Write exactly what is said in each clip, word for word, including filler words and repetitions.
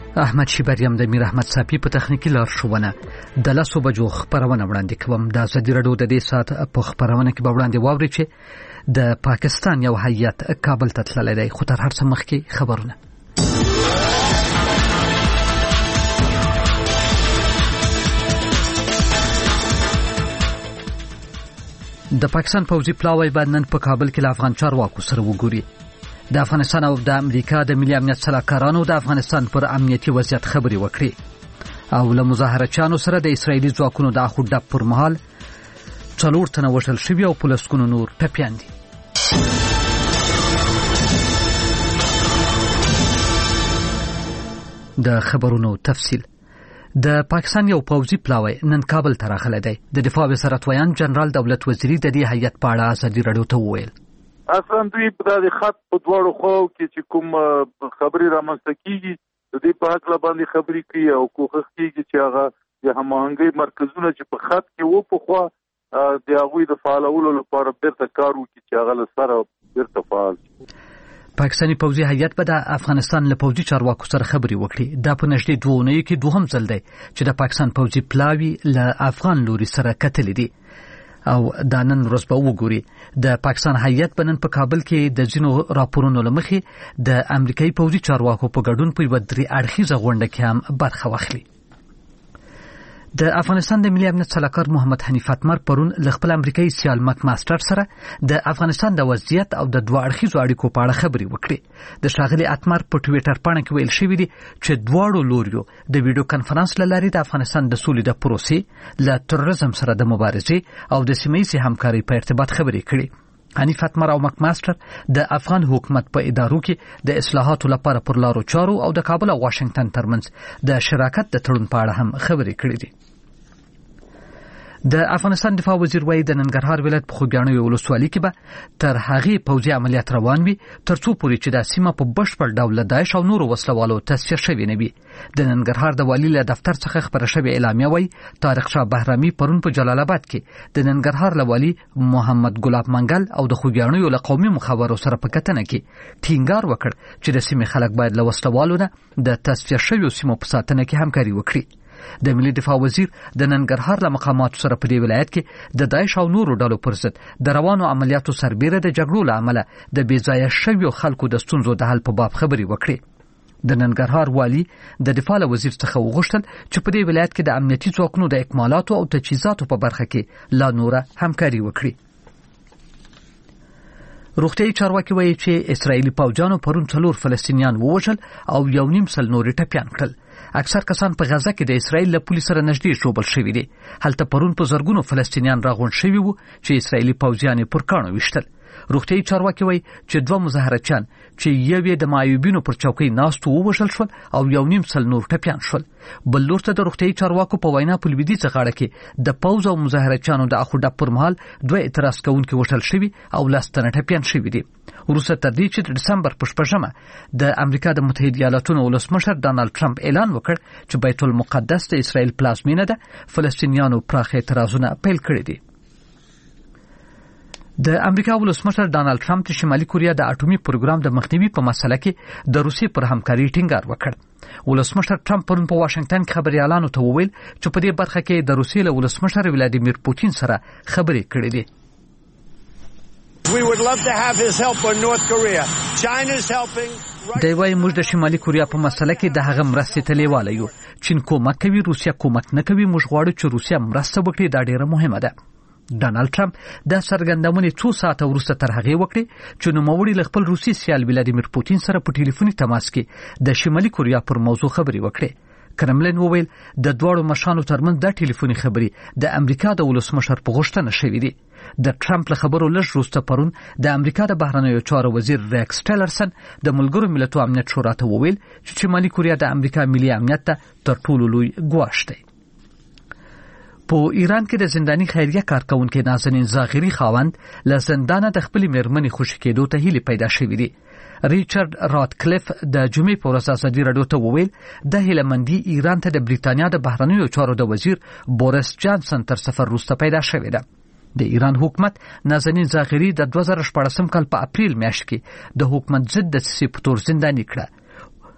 احمد شیبریم د میر احمد صافی په تخنیکی لارښوونه د لسو بجو خبرونه وړاندې کوم. د ازادي راډیو د دې ساعت په خبرونه کې به وړاندې واوري چې د پاکستان یو هیئت کابل ته تللی دی. خو تر هر څه مخکې خبرونه. د پاکستان پوځي پلاوی باید نن په کابل کې له افغان چارواکو سره وګوري. د افغانستان او د امریکا د ملي امنیت سلاکارانو د افغانستان پر امنیتي وضعیت خبرې وکړي او له مظاهرچیانو سره د اسرایلی ځواکونو د اخو ډب پر مهال څلور تنه وژل شوي او په لسګونو نور ټپیان دي. د خبرونو تفصیل. د پاکستان یو پوځي پلاوی نن کابل ته راغلی دی. د دفاع وزارت ویان جنرال دولت وزیری د دې هیئت په اړه ازادي راډیو ته وویل اصلا دوی په دې خط په دواړو خواو کې چې کوم خبري رامنځته کیږي د دې په حق باندې خبري کوي او کوښښ کوي چې هغه د هماهنګۍ مرکزونه چې په خط کې وو په خوا د هغوی د فعالولو لپاره بیرته کار وکړي چې هغه له سره بیرته فعال شي. پاکستاني پوځي هیئت به د افغانستان له پوځي چارواکو سره خبرې وکړي. دا په نږدې دوه اونیو کې دوهم ځل دی چې د پاکستان پوځي پلاوی له افغان لوري سره کتلې دي او دا نن ورځ به وګوري. د پاکستان هیئت به نن په کابل کې د ځینو راپورونو له مخې د امریکایي پوځي چارواکو په ګډون په یوه درې اړخیزه غونډه کې هم برخه واخلي. د افغانستان د ملي امنیت سلاکار محمد حنیف اتمر پرون له خپل امریکایي سیال مک ماستر سره د افغانستان د وضعیت او د دوه اړخیزو اړیکو په اړه خبرې وکړې. د ښاغلي اتمر په ټویټر پاڼه کې ویل شوي دي چې دواړو لوریو د ویډیو کانفرنس له لارې د افغانستان د سولې د پروسې له تروریزم سره د مبارزې او د سیمه ییزې همکارۍ په ارتباط خبرې کړې. حنیف اتمر او مک ماستر د افغان حکومت په ادارو کې د اصلاحاتو لپاره پر لارو چارو او د کابل او واشنگټن ترمنځ د شراکت د تړون په اړه هم خبرې کړې دي. د افغانستان دفاع وزیر وایي د ننګرهار ولایت په خوږیاڼیو ولسوالۍ کې به تر هغې پوځي عملیات روان وي ترڅو پورې چې دا سیمه په بشپړ ډول له داعش او نورو وسلوالو تصفیه شوې نه وي. د ننګرهار د والي له دفتر څخه خبره شوې اعلامیه وایي طارق شاه بهرامي پرون په جلال آباد کې د ننګرهار له والي محمد ګلاب منګل او د خوږیاڼیو له قومي مخابرو سره په کتنه کې ټینګار وکړ چې د سیمې خلک باید له وسلوالو نه د تصفیه شویو سیمو په ساتنه کې همکاري وکړي. د ملي دفاع وزیر د ننګرهار له مقاماتو سره په دې ولایت کې د داعش او نورو ډلو پر ضد د روانو عملیاتو سربیره د جګړو له امله د بې ځایه شویو خلکو د ستونزو د حل په باب خبرې وکړې. د ننګرهار والي د دفاع وزیر څخه وغوښتل چې په دې ولایت کې د امنیتي ځواکونو د اکمالاتو او تجهیزاتو په برخه کې لا نوره همکاري وکړي. روغتیايي چارواکي وایي چې اسرایلی پوځیانو پرون څلور فلسطینیان ووژل او یو نیم سل نورې ټپیان کړل. اکثر کسان په غزه کې د اسرایل له پولیس سره نږدې ژوبل شوي دي. هلته پرون په زرګونو فلسطینیان راغونډ شوي وو چې اسرایلی پوځیان یې پر کاڼو ویشتل. روغتیايي چارواکي وایي چې دوه مظاهرچیان چې یو یې د معیوبینو پر چوکۍ ناست ووژل شول او یو نیم سل نور ټپیان شول. بل لور ته د روغتیايي چارواکو په وینا په لویدیځه غاړه کې د پوځ او مظاهرچیانو د اخو ډب پر مهال دوه اعتراض کوونکي وژل شوي او لس تنه ټپیان شوي دي. وروسته تر دې چې د ډسمبر په شپږمه د امریکا د متحده ایالاتونو ولسمشر ډانلډ ټرمپ اعلان وکړ چې بیت المقدس د اسرائیل پلازمینه ده، فلسطینیانو پراخ اعتراضونه پیل کړي دي. د امریکا ولسمشر ډانلډ ټرمپ د شمالي کوریا د اټومي پروګرام د مخنیوي په مسله کې د روسیې پر همکاري ټینګار وکړ. ولسمشر ټرمپ پرون په واشنگټن کې خبريالانو ته وویل چې په دې برخه کې د روسیې له ولسمشر ولادیمیر پوتین سره خبرې کړې دي. We would love to have his help on North Korea. China's helping. دی وايي موږ د شمالي کوریا په مسله کې د هغه مرستې ته لیواله یو. چین کومک کوي، روسیا کومک نه کوي. موږ غواړو چې روسیا مرسته وکړي. دا ډیره مهمه ده. ډانلډ ټرمپ د څرګندونې څو ساعته وروسته تر هغې وکړې چې نوموړي له خپل روسي سیال ولادیمیر پوتین سره په ټلیفوني تماس کې د شمالي کوریا پر موضوع خبرې وکړې. کرملین وویل د دواړو مشرانو ترمنځ د ټلیفوني خبرې د امریکا د ولسمشر په غوښتنه شوې دي. د ټرمپ له خبرو لږ وروسته پرون د امریکا د بهرنیو چارو وزیر ریکس ټیلرسن د ملګرو ملتونو امنیت شورا ته وویل چې شمالي کوریا د امریکا ملي امنیت ته تر ټولو لوی ګواښ دی. په ایران کې د زنداني خیریه کارکونکو نازنین زاغری خاوند له زندانه د خپل میرمنې خوشی کېدو ته هیله پیدا شوې دي. ریچارډ راتکلیف د جمعې په ورځ ازادي راډیو ته وویل د هیلمندي ایران ته د بریتانیا د بهرنیو چارو د وزیر بوریس جانسن تر سفر وروسته پیدا شوې ده. د ایران حکومت نازنین زاغری د دوه زره شپږم کال په اپریل میاشت کې د حکومت ضد دسیسې په تور زنداني کړه.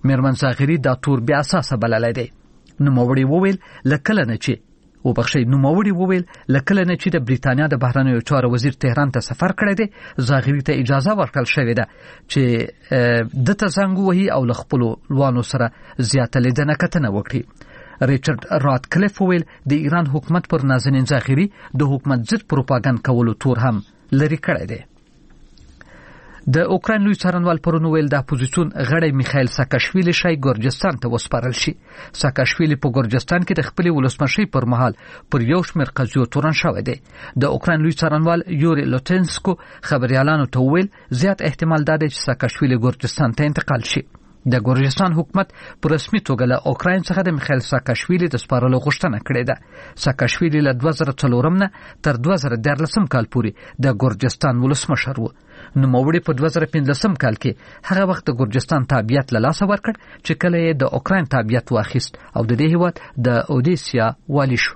میرمن ظاهري دا تور بیا اساسه بللی دی. نوموړي وویل لکله نه چې او بخښي نوموړي وویل لکله نه چې د بریتانیا د بهرنیو چارو وزیر تهران ته سفر کړی دی، ظاهري ته اجازه ورکړل شوې ده چې د ته زنګ وهي او له خپلو لوانو سره زیاته لیدنه کتنه وکړي. ریچارډ راتکلیف وویل د ایران حکومت پر نازنین ظاهري د حکومت ضد پروپاګاندا کولو تور هم لري کړی دی. د اوکراین لوی څارنوال پرون ویل د اپوزیسیون غړی میخایل ساکاشویلی شای ګورجستان ته وسپارل شي. ساکاشویلی په ګورجستان کې د خپل ولسمشي پر مهال پر یو شمېر قضیو تورن شوی دی. د اوکراین لوی څارنوال یوري لوتنسکو خبريالانو ته ویل زیات احتمال ده چې ساکاشویلی ګورجستان ته انتقال شي. د ګورجستان حکومت په رسمي توګه له اوکراین څخه د میخایل ساکاشویلی د سپارلو غوښتنه کړې ده. ساکاشویلی له دوه زره څلور نه تر دوه زره دیارلس کال پورې د ګورجستان ولسمشر و. نوموړي په دوه زره پنځه کال کې هغه وخت د ګورجستان تابعیت له لاسه ورکړ چې کله یې د اوکراین تابعیت واخیست او د دې هیواد د اودیسیا والی شو.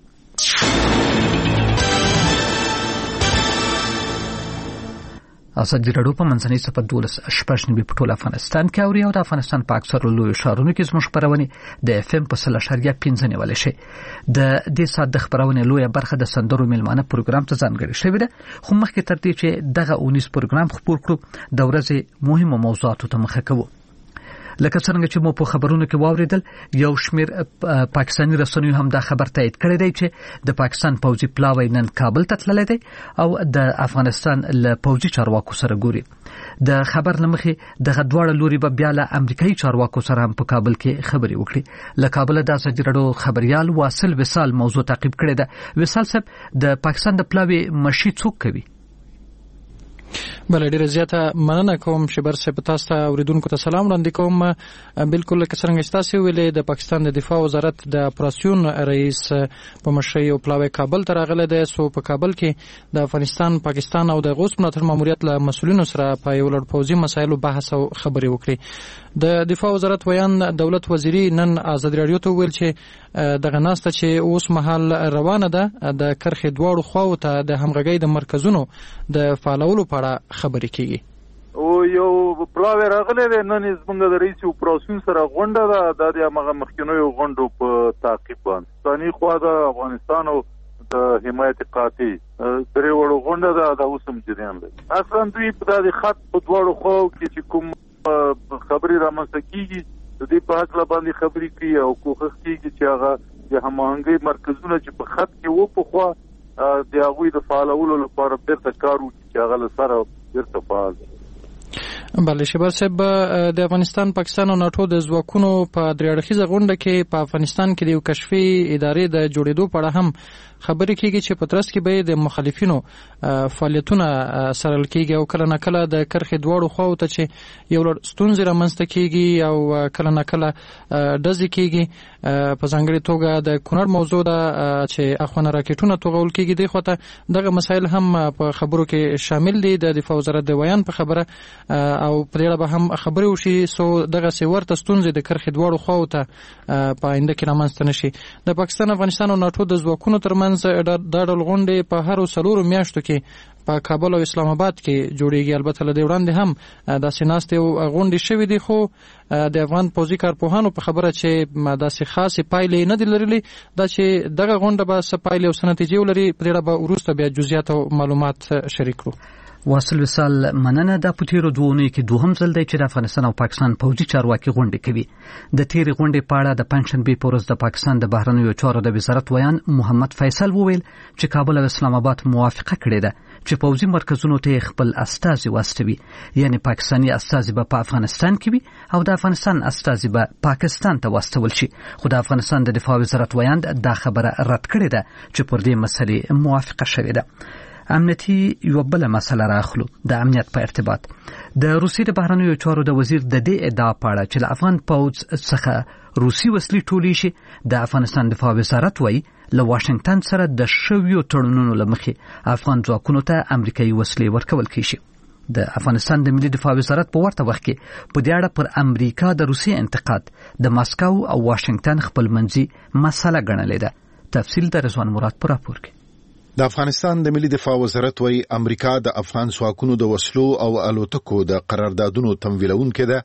اسد جرړو په منځنۍ صفه دولس شپږ نیمه په ټول افغانستان کې اوري او د افغانستان په اکثر لوی ښارونو کې زموږ خبرونه د اف ام په سل اشاریه پنځه نیول شي. د دې سات د خبرونه لوی برخه د سندرو میلمانه پروګرام ته ځانګړی شوی ده، خو مخکې تر دې چې دغه اونیس پروګرام خپور کړو د ورځې مهمه موضوعاتو ته مخه کوو. لکه څنګه چې مو په خبرونو کې واوریدل، یو شمیر پاکستاني رسنیو هم دا خبر تایید کړی دی چې د پاکستان پوځي پلاوی نن کابل ته تللی دی او د افغانستان له پوځي چارواکو سره ګوري. د خبر لمخې دغه دواړه لوري به بیا له امریکایي چارواکو سره هم په کابل کې خبرې وکړي. له کابل د سجرړو خبريال واصل وصال موضوع تعقیب کړی ده. وصال صاحب، د پاکستان د پلاوی مشي څوک کوي؟ بل ډیره زیاته مننه کوم شبر صاحب، تاسو ته اوریدونکو ته سلام وړاندې کوم. بالکل لکه څنګه چې تاسو ویلې، د پاکستان د دفاع وزارت د اپراسیون رئیس په مشرۍ او پلاوی کابل ته راغلی دی. سو په کابل کې د افغانستان، پاکستان او د غوث ملاتړ ماموریت له مسؤلینو سره په یو لړ پوځي مسایلو بحث او خبرې وکړي. د دفاع وزارت ویان دولت وزیری نن آزاد رادیو ته ویل چې دغه ناسته چې اوس مهال روانه ده د کرخې دواړو خواو ته د همغږۍ د مرکزونو د فعالولو په اړه خبرې کیږي. او یو پلاوی راغلی دی نن زموږ د رئیس اپراسیون سره غونډه ده، د هغه مخکینیو غونډو په تعقیب باندې پاکستاني خوا د افغانستان او د حمایت قاطع درې وړو غونډه ده، دا اوس هم جریان لري. اصلا دوی په دې خط په دواړو خواو کې چې کوم خبرې رامنځته کیږي د دې په حق باندې خبرې کوي او کوښښ کیږي چې هغه د هماهنګۍ مرکزونه چې په خط کې وو په خوا د هغوی د فعالولو لپاره بیرته کار وکړي چې هغه له سره بیرته فعال شي. بله شبر صاحب، د افغانستان، پاکستان او ناټو د ځواکونو په درې اړخیزه غونډه کې په افغانستان کې د یو کشفي ادارې د جوړېدو په اړه هم خبرې کیږي چې په ترڅ کې به د مخالفینو فعالیتونه سرل کیږي او کله نه کله د کرخې دواړو خواو ته چې یو لړ ستونزې رامنځته کیږي او کله نه کله ډزې کیږي. په ځانګړې توګه د کونړ موضوع ده چې اخوانه راکټونه توغول کیږي. دی خو ته دغه مسایل هم په خبرو کې شامل دي. د دفاع وزارت د بیان په خبره او په دې اړه به هم خبرې وشي، سو دغه سی ورته ستونزې د کرخې دواړو خواو ته په آینده کې رامنځته نشي. د پاکستان، افغانستان او ناټو د ځواکونو ترمنځ دا ډول غونډې په هر څلورو میاشتو کې په کابل او اسلام آباد کې جوړیږي. البته له دې وړاندې هم داسې ناستې او غونډې شوې دي، خو د افغان پوځي کارپوهانو په خبره چې داسې خاصې پایلې نه دي لرلې، دا چې دغه غونډه به څه پایلې او څه نتیجې ولري په دې اړه به وروسته بیا جزئیات او معلومات شریک کړو. واصل وصال مننه. د پټیرو دوونی کې دوهم ځل دی چې د افغانستان او پاکستان پوځي چارواکي غونډې کوي. د تیری غونډې په اړه د پنځشنبه په ورځ د پاکستان د بهرنیو چارو د وزارت ویان محمد فیصل وویل چې کابل او اسلام آباد موافقه کړې ده چې پوځي مرکزونو ته خپل استازي واستوي، یعنی پاکستاني استازي به په افغانستان کې وي او د افغانستان استازي به پاکستان ته واستول شي. خو د افغانستان د دفاع وزارت ویان دا خبره رد کړې ده چې پر دې مسلې موافقه شوې ده. امنیتي یو بل مسله راخلو د امنیت په ارتباط. د روسیې د بهرنیو چارو د وزیر د دې ادعا پاړه چې له افغان پوځ څخه روسي وسلې ټولې شي، د افغانستان دفاع وزارت وایي له واشنگټن سره د شویو تړونونو لمخې افغان ځواکونو ته امریکایي وسلې ورکول کیږي. د افغانستان د ملي دفاع وزارت په ورته وخت کې په دې اړه پر امریکا د روسي انتقاد د ماسکو او واشنگټن خپلمنځي مسله ګڼلې ده. تفصیل د رضوان مراد پر راپور کې. د افغانستان د ملي دفاع وزارت وايي امریکا د افغان ځواکونو د وسلو او الوتکو د قراردادونو تمویلونکې ده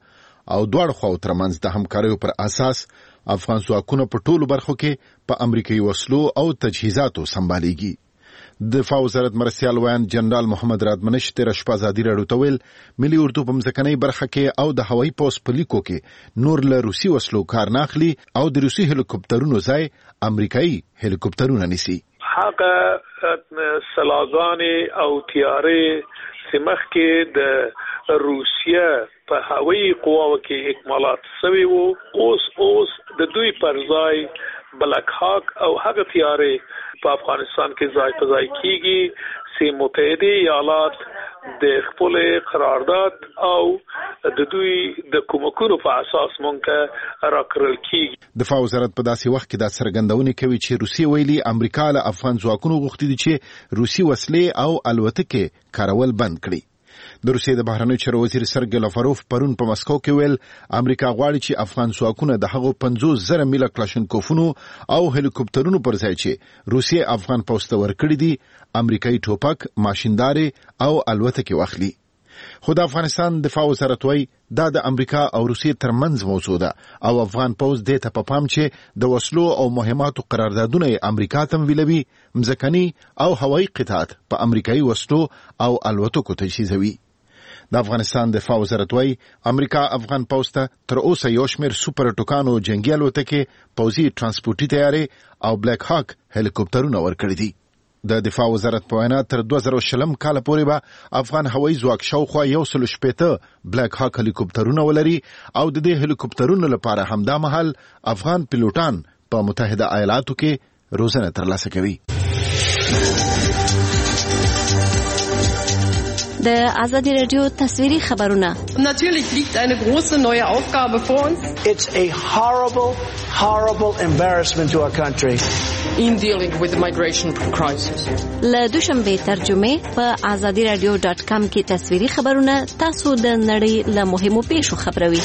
او دواړو خواو ترمنځ د همکاریو پر اساس افغان ځواکونه په ټولو برخو کې په امریکایي وسلو او تجهیزاتو سمباليږي. د دفاع وزارت مرستیال ویان جنرال محمد رادمنش تیر شپه ازادي راډیو ته ویل ملي اردو په مځکنۍ برخه کې او د هوایي پوس په لیکو کې نور له روسي وسلو کار نه اخلي او د روسي هلیکوپټرونو ځای امریکایي هلیکوپټرونه نیسي. هغه سلاګان او تیارې سمخ کې د روسیا په هوایي قواو کې اکمالات شوي وو. اوس اوس د دوی پر ځای بلک هاک او هغه تیارې په افغانستان کې ځای په ځای کیږي. چې متحده ایالات د خپل قرارداد او د دوی د کومکونو په اساس مونږه راکړل کیږي. دفاع وزارت په داسې وخت کې دا څرګندونه کوي چې روسي ویلي امریکا له افغان ځواکونو غوښتي دي چې روسي وسلې او الوتکې کارول بند کړي. د روسیې د بهرنیو چارو وزیر سرګی لاوروف پرون په مسکو کې ویل امریکا غواړي چې افغان ځواکونه د هغو پنځوس زره میله کلاشینکوفونو او هلیکوپټرونو پر ځای چې روسیې افغان پوځ ته ورکړي دي امریکایي ټوپک، ماشیندارې او الوتکې واخلي. خو د افغانستان دفاع وزارت وايي دا د امریکا او روسیې ترمنځ موضوع ده او افغان پوځ دې ته په پام چې د وسلو او مهماتو قراردادونه امریکا ته ویلوي، مځکني او هوایي قطعات په امریکایي وسلو او الوتکو تجهیزوي. د افغانستان دفاع وزارت وايي امریکا افغان پوځ ته تر اوسه یو شمېر سوپر ټوکانو جنگي الوتکې، پوځي ترانسپورتي تیارې او بلیک هاک هلیکوپټرونه ورکړي دي. د دفاع وزارت په وینا تر دوه زره شلم کال پورې به افغان هوایي ځواک شاوخوا یو سل شپېته بلیک هاک هلیکوپټرونه ولري او د دې هلیکوپټرونو لپاره همدا مهال افغان پیلوټان په متحده ایالاتو کې روزنه ترلاسه کوي. د آزادی رادیو تصویری خبرونه. Natürlich liegt eine große neue Aufgabe vor uns. It's a horrible, horrible embarrassment to our country. In dealing with the migration crisis. له دوشنبه ترجمه په آزادی رادیو ډاټ کام کې تصویری خبرونه تاسو د نړۍ له مهمو پیښو خبروي.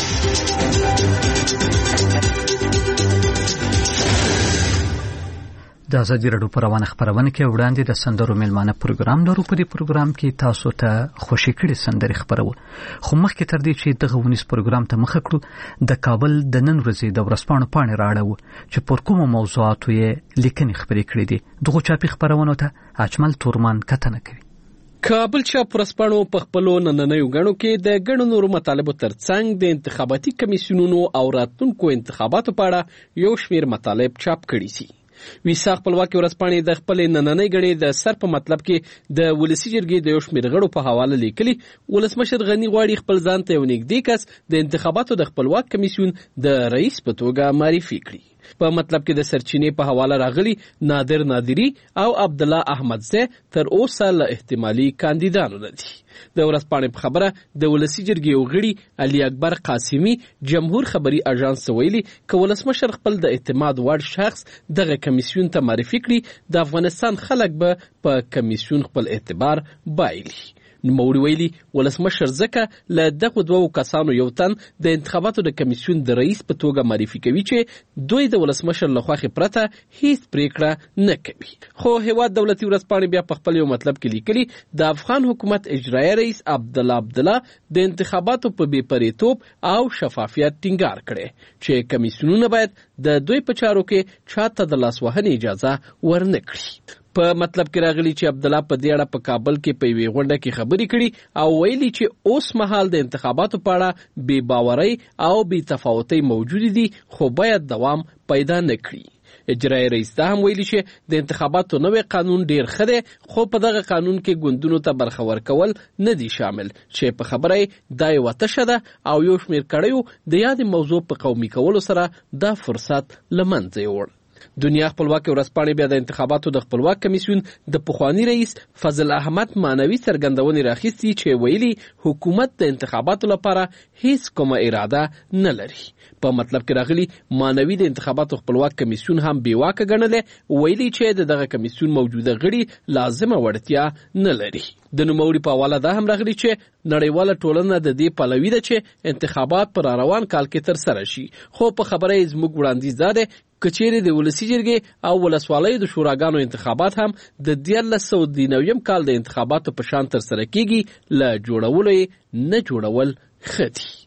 د ازادي راډیو په روانه خبرونه کې وړاندې د سندرو میلمانه پروګرام لرو. په دې پروګرام کې تاسو ته خوشی کړي سندرې خبرو. خو مخکې تر دې چې دغه ونیس پروګرام ته مخه کړو د کابل د نن ورځې د ورځپاڼو پاڼې راړو چې پر کومو موضوعاتو یې لیکنې خبرې کړې دي. دغه چاپي خبرونه ته اجمل تورمان کتنه کوي. کابل چاپ ورځپاڼو په خپلو نننیو غړو کې د ګڼو نورو مطالبو ترڅنګ د انتخاباتي کمیسیونونو او راتلونکو انتخاباتو په اړه یو شمېر مطالب چاپ کړي دي. ویسا خپلواکي ورځپاڼې د خپل نننۍ غړي د سر په مطلب کې د ولسی جرګې د یو شمېر غړو په حواله لیکلي ولسمشر غنی غواړي خپل ځان ته یو نږدې کس د انتخاباتو د خپلواک کمیسیون د رئیس په توګه معرفي کړي. په مطلب کې د سرچینې په حواله راغلي نادر نادری او عبد الله احمدزی تر اوسه له احتمالي کاندیدانو نه دي. د ورځپاڼې په خبره د ولسی جرګې غړي علي اکبر قاسمی جمهور خبري اژانس ویلي ک ولسمشر خپل د اعتماد وړ شخص دغه کمیسیون ته معرفي کړي د افغانستان خلک به په کمیسیون خپل اعتبار بایلي. نوموړي ویلي ولسمشر ځکه له دغه دوو کسانو یو تن د انتخاباتو د کمیسیون د رئیس په توګه معرفي کوي چې دوی د ولسمشر له خوښې پرته هیڅ پریکړه نه کوي. خو هیواد دولتي ورځپاڼې بیا په خپل یو مطلب کې لیکلي د افغان حکومت اجرایي رئیس عبدالله عبدالله د انتخاباتو په بې پرېتوب او شفافیت ټینګار کړي چې کمیسیونونه باید د دوی په چارو کې چاته د لاسوهنې اجازه ورنه کړي. په مطلب کې راغلی چې عبدالله په دې اړه په کابل کې په یوې غونډه کې خبرې کړي او ویلي چې اوس مهال د انتخاباتو په اړه بې باورۍ او بې تفاوتۍ موجود دي خو باید دوام پیدا نه کړي. اجرایي رئیس دا هم ویلي چې د انتخاباتو نوې قانون ډیر ښه دی خو په دغه قانون کې ګوندونو ته برخه ورکول نه دي شامل چې په خبره دا یوه تشه ده او یو شمېر کړیو د یادې موضوع په قومي کولو سره دا فرصت له منځه یوړ. دنیا خپلواکي ورځپاڼې بیا د انتخاباتو د خپلواک کمیسیون د پخوانی رئیس فضل احمد معنوي څرګندونې راخیستي چې ویلي حکومت د انتخاباتو لپاره هیڅ کومه اراده نه لري. په مطلب کې راغلي معنوي د انتخاباتو خپلواک کمیسیون هم بې واکه ګڼلی ویلي چې د دغه کمیسیون موجوده غړي لازمه وړتیا نه لري. د نوموړي په حواله دا هم راغلي چې نړیواله ټولنه د دې پلوي ده چې انتخابات پر روان کال کې ترسره شي خو په خبره یې زموږ وړاندیز دا دی کچېرې د ولسی جرګې او ولسوالیو د شوراګانو انتخابات هم د دیارلس سوه نوي کال د انتخاباتو په شان ترسره کیږي له جوړولو یې نه جوړول ښه دي.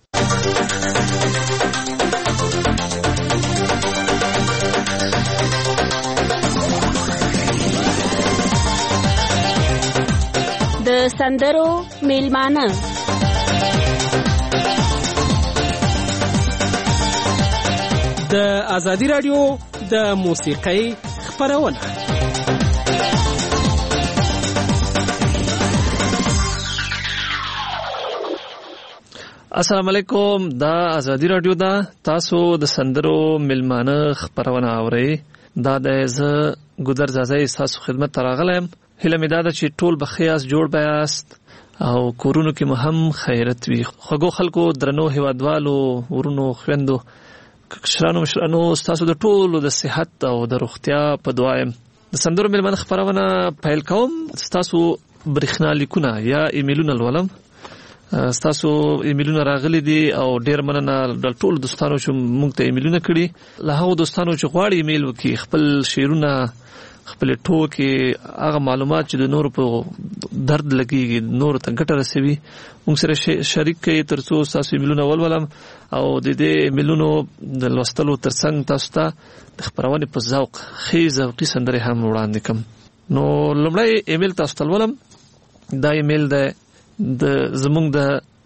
د سندرو میلمانه د ازادي رادیو د موسیقۍ خبرونه السلام علیکم دا ازادي رادیو دا تاسو د سندرو میلمانه خبرونه اورئ دا د ز ګودر زازای تاسو خدمت تراغلم هله مې دا چې ټول بخیاس جوړ بیاست او کورونو کې مهم خیرت وي خوګو خلکو درنو هوادوالو ورونو خويندو کښرانو مشرانو تاسو د ټولو د صحت او د روغتیا په دعایم د سندرو میلمانه خبرونه پیل کوم تاسو برېښنا لیکونه یا ایمیلونه ولوم تاسو ایمیلونه راغلي دي او ډیر مننه د ټولو دوستانو چې موږ ته ایمیلونه کړي له هغو دوستانو چې غواړي ایمیل وکړي خپل شعرونه خپل ټوکې هغه معلومات چې د نور په درد لګيږي نور ته ګټه رسوي موږ سره شریک کړئ ترڅو تاسو ایمیلونه ولولم او د دې ایمیلونو د لوستلو ترڅنګ تاسو ته د خبرونه په ذوق خیز او قسندري هم وړاندې کوم نو لومړی ایمیل تاسو ته ولولم دا ایمیل د د زمونږ د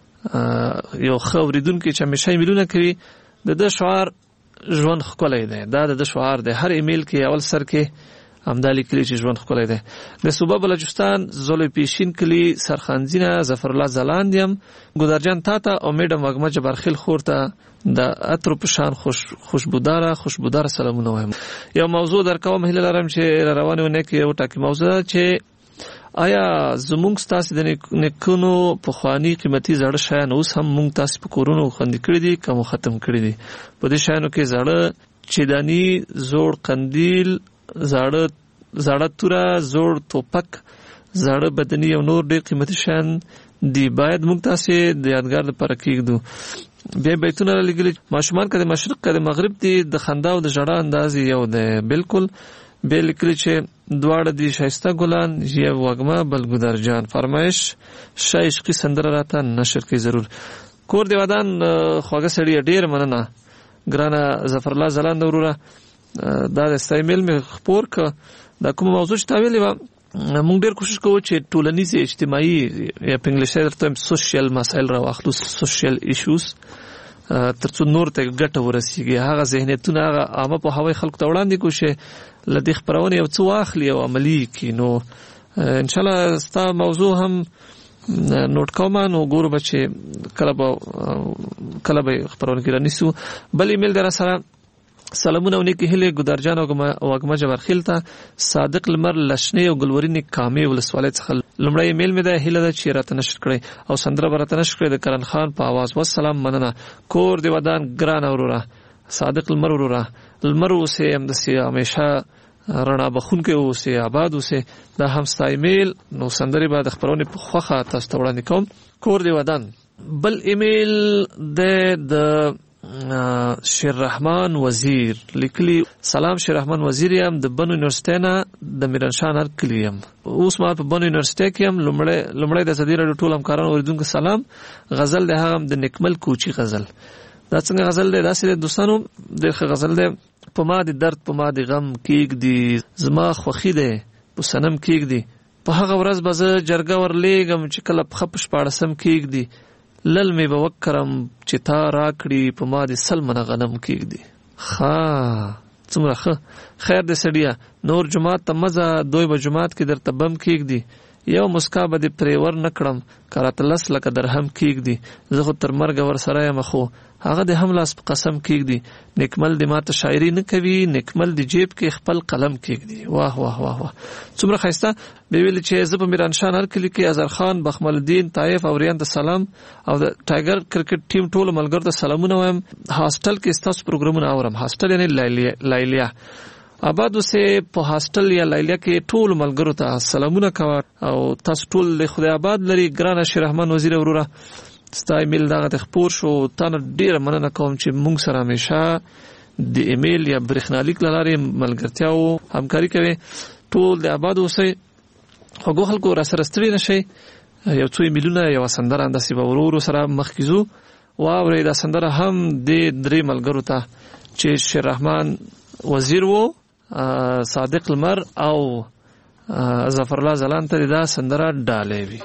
یو خبرېدونکو چې همیشه ایمیلونه کوي د د شعار ژوند ښکلی دی دا د شعار دی هر ایمیل کې اول سر کې همدا لیکلي چې ژوند ښکلی دی د صوبه بلوچستان زولوی پیشین کلی سرخانزینه ظفر الله زلاند یم ګودرجان تا ته امیدم وګمه جبرخیل خور ته د اترو په شان خوش خوشبوداره خوشبوداره سلامونه وایم یو موضوع درکوم هیله لرم چې روانه ونه کې یو ټاکی موضوع چې آیا زمونږ تاسو د نیکونو په خواني قیمتي زړه شیان اوس هم مونږ تاسو په کورونو خوندې کړی دي کوم ختم کړی دي په دې شیانو کې زړه چدانی زوړ قندیل زړه زړه توره زوړ توپک زړه بدني او نور ډېر قیمتي شیان دي باید مونږ تاسو د یادګار لپاره کېږدو بیا بیتونه لګلي ماشومان کده مشرق کده مغرب دي د خندا او د ژړا انداز یو دی بالکل به لیکلي چې دواړه دي شایسته ګلان یو وګمه بل ګودر جان فرمایش شایشقي سندره راته نشر کوي ضرور کور دی ودان خوګه سړی ډیر مننه ګرانه ظفر الله زلاند وروره دا د استایمل می خبر ک دا کوم موضوع چې تاویلې و موږ ډیر کوشش کوو چې ټولنیز اجتماعي یا په انګلیسي درته سوشل مسایل را واخلو سوشل ایشوز ترڅو نور ته ګټه ورسیږي هغه ذهنیتونه هغه عامه په هوای خلکو ته وړاندې کوشي لدې خبرونه یو څه واخلي او عملی کړي نو ان شاء الله ستا موضوع هم نوٹ کوم نو ګورو بچي کله به کله به خبرونه کې رانیسو بل ایمیل در سره سلامونه ونکي هله ګدارجان او وګما جبرخیل ته صادق لمر لشنی او ګلورینی کامې ولسوالۍ څخه لمړی ایمیل مې ده هله د چیرته نشر کړی او سندره برته نشر کړی د کرن خان په आवाज والسلام مننه کور دی ودان ګران اوروره صادق لمر اوروره لمر اوسه هم د سی همیشه رڼا بخون کې اوسه آباد اوسه دا هم ستا ایمیل نو سندري بعد خبرونه په خوخه تاسو ته وړاندې کوم کور دی ودان بل ایمیل د د شیر رحمان وزیر لیکلی سلام شیر رحمان وزیر یم د بنو یونیورسيټي نه د میرانشان هر کلیم اوس ما په بنو یونیورسيټي کې هم لمړی لمړی د صدیر ټول همکارانو اوریدونکو سلام غزل ده هم د نکمل کوچی غزل دا څنګه غزل ده داسې دوستانو د غزل ده په ما د درد په ما د غم کېګ دی زما خوخي ده په سنم کېګ دی په هغه ورځ به زه جرګه ورلېږم چې کله په خپش پاړسم کېګ دی لل می به وکرم چې تا راکړي په ما د سلمنه غنم کېږدي ښه څومره ښه خیر دې سړیه نور جماعت ته مزه دوی به جماعت کې درته بم کېږدي یو مسکا به دې پرې ور نه کړم که راته لس لکه درهم کېږدي زه خو تر مرګه ورسره یم خو هغه دې هم لاس په قسم کېږدي نیکمل دې ماته شاعري نه کوي نیکمل دې جیب کې خپل قلم کېږدي واه واه واه واه څومره ښایسته بیا ویلې چې زه په میرانشان هر کلي کې اظهر خان بخمل الدین طایف او ریان ته سلام او د ټایګر کرکټ ټیم ټولو ملګرو ته سلامونه وایم هاسټل کې ستاسو پروګرامونه اورم هاسټل یعنی لایلیا آباد اوسه په هاسټل یا لایلیا کې ټول ملګرو ته سلامونه کوه او تاسو ټول د خدای آباد لري ګرانه شیر رحمان وزیر وروره ستا ایمیل دغه د خپور شو تانه ډیره مننه کوم چې موږ سره همیشه د ایمیل یا برېښنالیک لارې ملګرتیا او همکاري کوي ټول د آباد اوسئ خو خلکو را سره ستړي نشئ یو څو ایمیلونه یو سندره انداسې به ورو ورو سره مخکې ځو واوري دا سندره هم د درې ملګرو ته چې شیر رحمان وزیر وو، صادق المر او ظفر الله زلان ته دا سندره ډالې وي.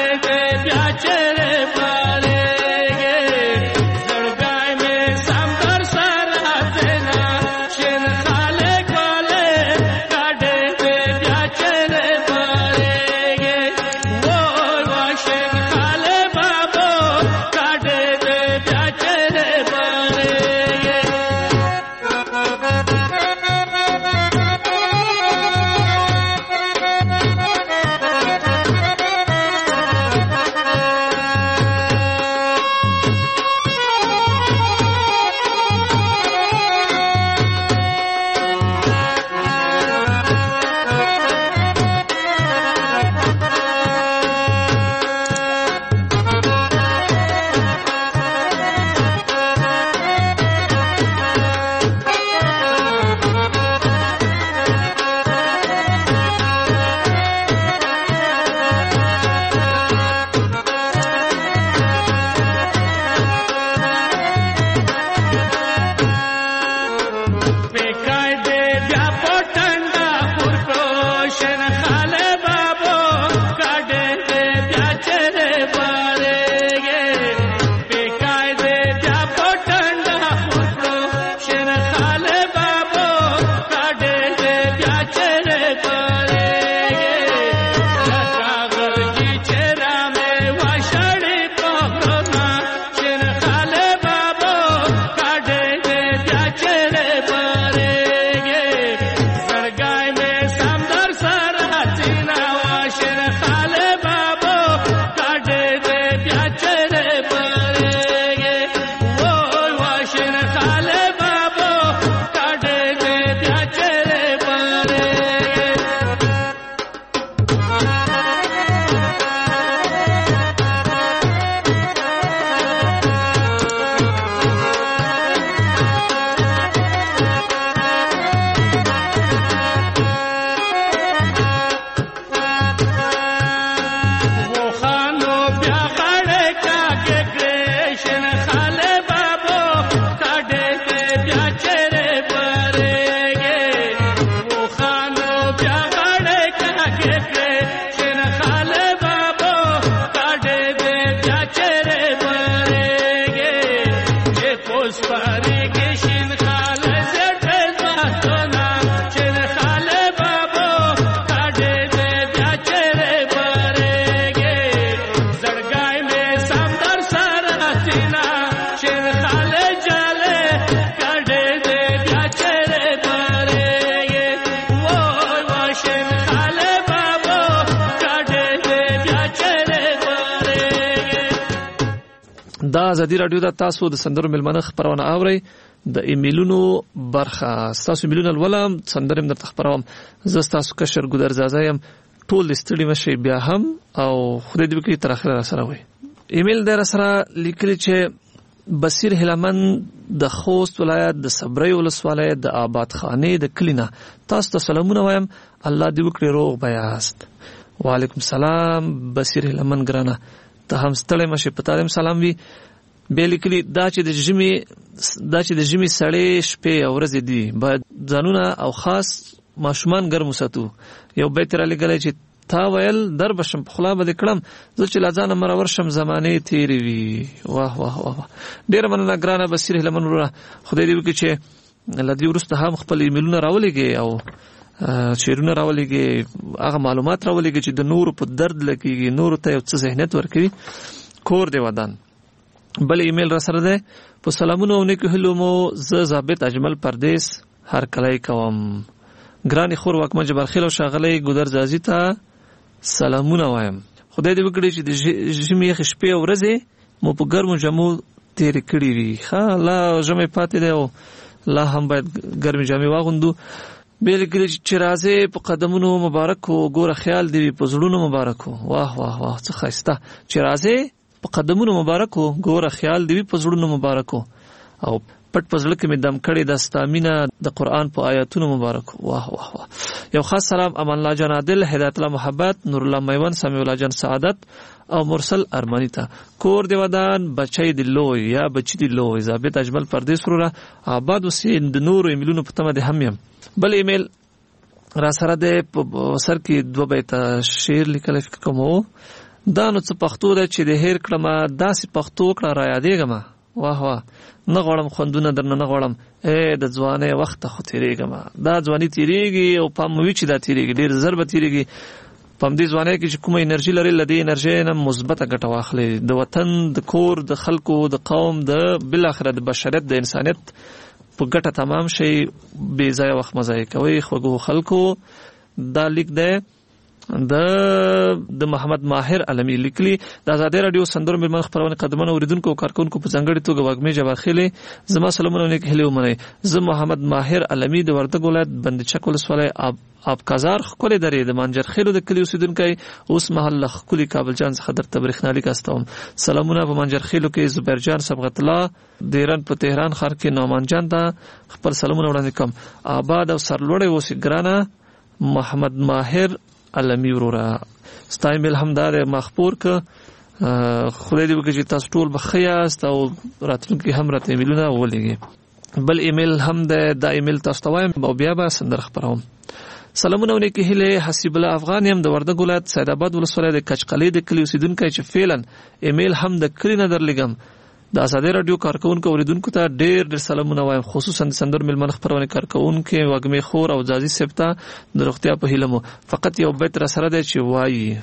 Some دا ازادي رادیو د تاسو د سندرو ملمنه خبرونه اوري د ایمیلونو برخه تاسو ایمیلونه ولوم سندرم د خبروم زه تاسو کشر ګودر زازایم ټول استړي مشه بیا هم او خدای دې وکړي تر اخره سره وي. ایمیل در سره لیکلی چې بصیر هلمن د خوست ولایت د صبري ولسوالۍ د آباد خانه د کلینا تاسو ته سلامونه وایم الله دې وکړي روغ بیاست. وعلیکم السلام بصیر هلمن ګرانه ته هم ستړی مشه پتا دې سلام وی به لیکلی دا چې د جمی دا چې د جمی سړې شپې او ورځې دي باید ځانونه او خاص ماشومان ګرم وساتو. یو بیت را لګلای چې تا ویل در بشم په خلا به کړم زه چې لازانه مرور شم زمانه تیری وی. واه واه واه ډیر مننه ګرانه بصیر هلمن وروره خدای دې وکړي چې لدی ورسته هم خپل ایمیلونه راولېږي او شیرونه راولېږي هغه معلومات راولېږي چې د نور په درد لګيږي نور ته یو څه ذهنیت ورکوي. کور دی ودان بل ایمیل را سره ده په سلامونه او نیکو هلو مو ز ضابط اجمل پردیس هر کله کوم ګرانی خور وکمه جبر خیل او شاغلی ګودر زازی ته سلامونه وایم. خدای دې وکړي چې د ژمي خشپې او ورځې مو په ګرمو جامو تیر کړی وي. ها لا ژمي پاتې دی او لا هم باید ګرمي جامې واغوندو. بیل کلی چې راځي په قدمونو مبارک او ګوره خیال دی په زړونو مبارک. واه واه واه څه خسته چې راځي په قدمونو مبارک او ګوره خیال دی په زړونو مبارک او پټ پزړه کې مې دم کړي د استامینه د قران په آیاتونو مبارک. واه واه واه یو خاص سلام امان الله جان عادل هدایت الله محبت نور الله میوان سمیع الله جان سعادت او مرسل ارمانی ته کور دی ودان بچی دی لوی یا بچی دی لوی ضابط اجمل پردیس وروره آباد وسین د نور ایمیلونو په تمه د هم یم. بل ایمیل را سره د سر کې دوه بیت شعر لیکل کوم دا نو څه پښتو ده چې د هیر کړم داسې پښتو کړه را یادېږم. واه واه نه غواړم خوندونه درنه نه غواړم اے د ځوانۍ وخت خو تیریږم دا ځواني تیریږي او پام وی چې دا تیریږي ډیر زر به تیریږي پم دې ځوانۍ کې چې کومه انرژي لري لدی انرژي نه مثبته ګټه واخلي د وطن د کور د خلکو د قوم د بل اخر د بشریت د انسانیت په ګټه تمام شي بې ځای وخت مزای کوي خوګو خلکو. دا لیک ده د د محمد ماهر علمی لیکلی د آزادی رادیو سندرو ملمن خبرونه قدمونه اوریدونکو او کارکونکو په ځنګړي توګه واګمې جواب خېلې زما سلامونه نیک هلي ومني. زه محمد ماهر علمی د وردګ ولایت بندچک ولسوالۍ اب اب کازار خولې درې د منجر خېلو د کلی اوسیدونکو اوس محل خولي کابل جان څخه در تبریخنالي کاستوم. سلامونه په منجر خېلو کې زبیر جان صبغت الله د ایران په تهران ښار کې نومان جان ته خپل سلامونه وړاندې کوم. آباد او سرلوړی اوسې ګرانه محمد ماهر علمی وروره ستا ایمیل هم دا مخبور که خدای دې وکړي چې تاسو ټول بخیاست او راتلونکي هم راته ایمیلونه ولېږي. بل ایمیل هم د دا ایمیل تاسو ته وایم او بیا به سندر خبروم. سلامونه نیکې هیلې حسیب الله افغان یم د وردګ ولایت سید آباد ولسوالۍ د کچقلې د کلي اوسیدونکی چې فعلا ایمیل هم د کلي نه درلېږم. د آزادی رادیو کارکونکو اوریدونکو ته ډېر ډېر سلامونه وایم خصوصا د سندر ملمن خبرونه کارکونکو وګمې خور او ځاځي سپتا د روغتیا په هیله مو فقط یو بیت را سره دی چې وایي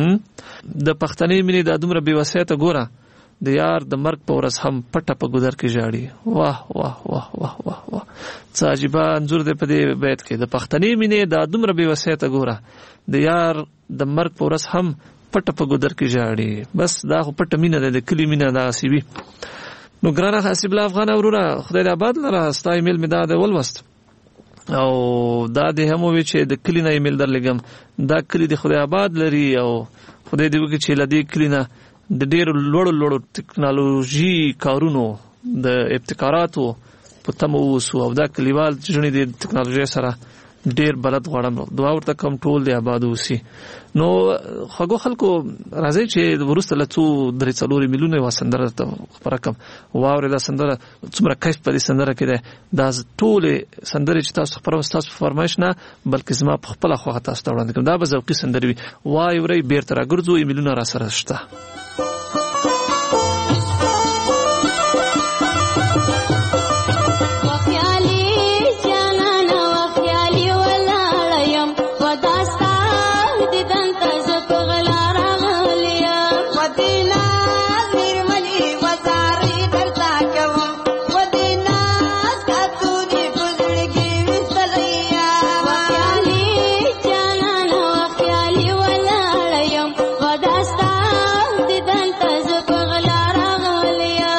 د پښتنې مینې د دومره بې وسعته ګوره د یار د مرګ په ورځ هم پټه په ګودر کې ژاړي. واه واه واه واه واه واه څه عجیبه انځور دی په دې بیت کې د پښتنې مینې د دومره بې وسعته ګوره د یار د مرګ په ورځ هم پټه په ګودر کې ژاړي. بس دا خو پټه مینه ده د کلي مینه دا سی وي. نو ګرانه حسیب الله افغان وروره خدای دې آباد لره ستا ایمیل مې دا د ولوست او دا دې هم وی چې د کلی نه ایمیل درلګم دا کلی د خدای آباد لري او خدای دې وکړي چې لدی کلی نه د ډېر لوړو لوړو ټکنالوژي کارونو د ابتکاراتو په تمه اوسو او دا کلیوال چې د ټکنالوژي سره ډېر بلد غواړم دعا ورته کوم ټول دی آباد اوسي. نو خواږو خلکو راځي چې ورسته لڅو درې څلور میلیونه وسندره ته خبره کوم واورې دا سندره څومره کیف په دې سندره کې ده دا ټول سندره چې تاسو خبرو تاسو فرمایش نه بلکې زما په خپل خو تاسو ته وړاندې کوم دا به ذوقي سندره وي. وای ورې بیرته راګرځو میلیونه را سره شته. Danta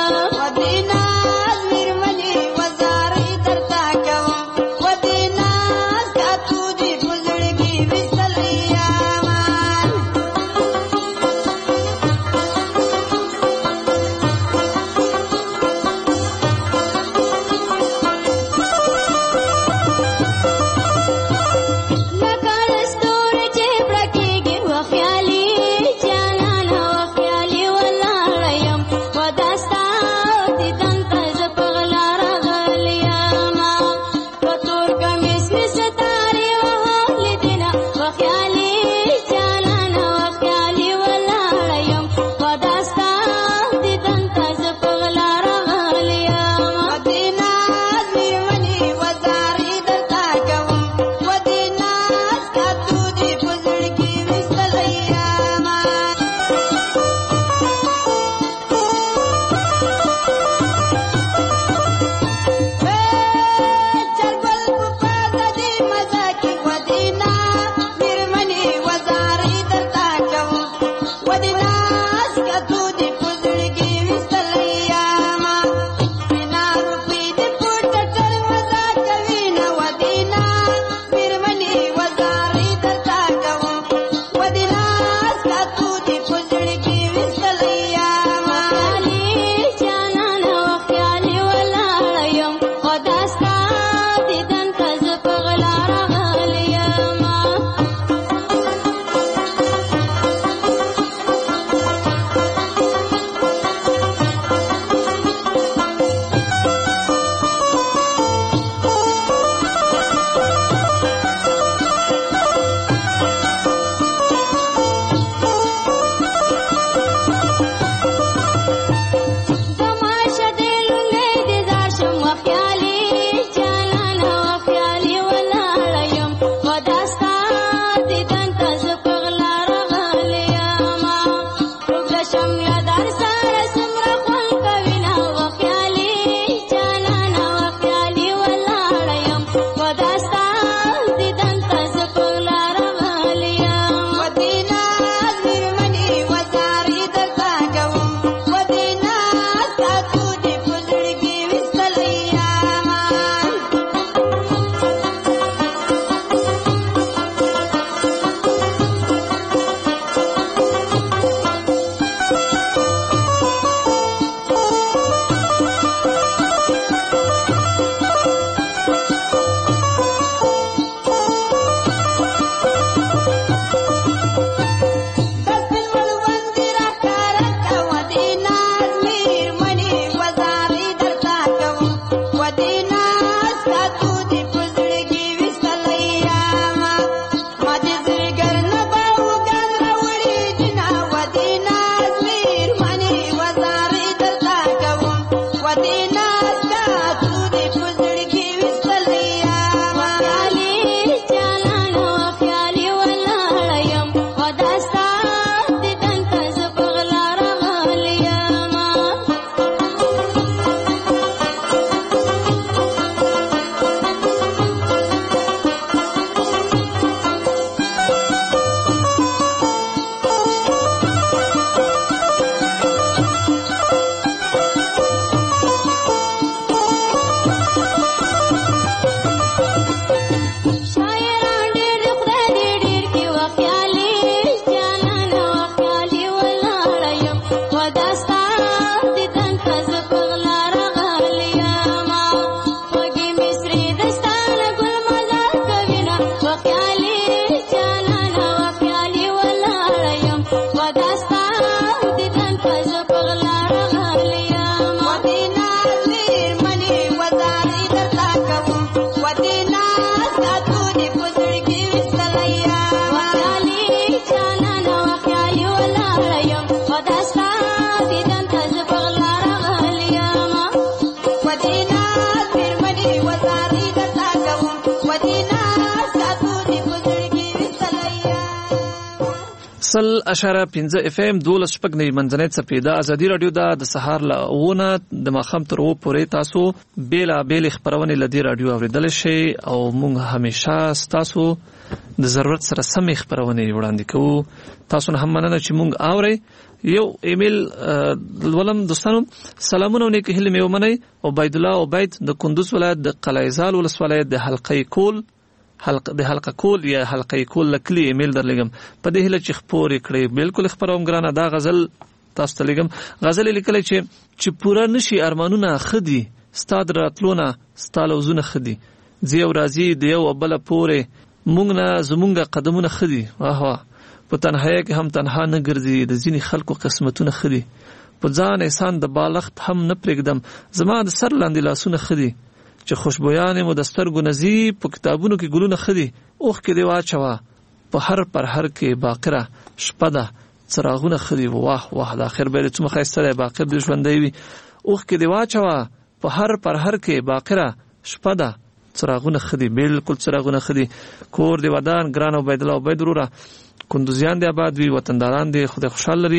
سل اشاره پنځه اف ام دولس شپږ نه منځنۍ څپې د ازادي رادیو د سهار لونه د ماخام تر و پورې تاسو بیلا بیل خبرونه لدی رادیو اوریدل شي او موږ همیشه تاسو د ضرورت سره سم خبرونه وړاندې کوو. تاسو هم مننه چې موږ اوري. یو ایمیل ولم دوستانو سلامونه نیک هیله مې ومنئ. عبید الله عبید د کندوز ولایت د قلعهزال ولسوالۍ د حلقې کول حلقه د حلقه کول یا حلقې کول لکلی ایمیل درلګم په دې هله چې خبرې کړې بالکل خبروم ګرانه دا غزل تاسو ته لګم. غزل لیکل چې چې پورا نشي ارمانونه خدي ستاد راتلونه ستالوزونه خدي زیو راضی دیو ابل پورې مونږ نه زمونږ قدمونه خدي. واه واه په تنهایی کې هم تنها نه ګرځي د ځینې خلکو قسمتونه خدي په ځان احسان د بالښت هم نه پرېږدم زما د سر لاندې لاسونه خدي چې خوشبویانې مو د سترګو نزي په کتابونو کې ګلونه خدي اوخ کې دی واچوه په هر پر هر کې باقره شپه ده څراغونه خدي. واه واه د اخر به څومره ښایسته دی باقر دې ژوندی وي اوخ کې دی واچوه په هر پر هر کې باقره شپه ده څراغونه خدي بالکل څراغونه خدي. کور دی ودان ګران عبید الله عبید وروره کندوزیان دی آباد وي وطنداران دی خدای خوشحال لري.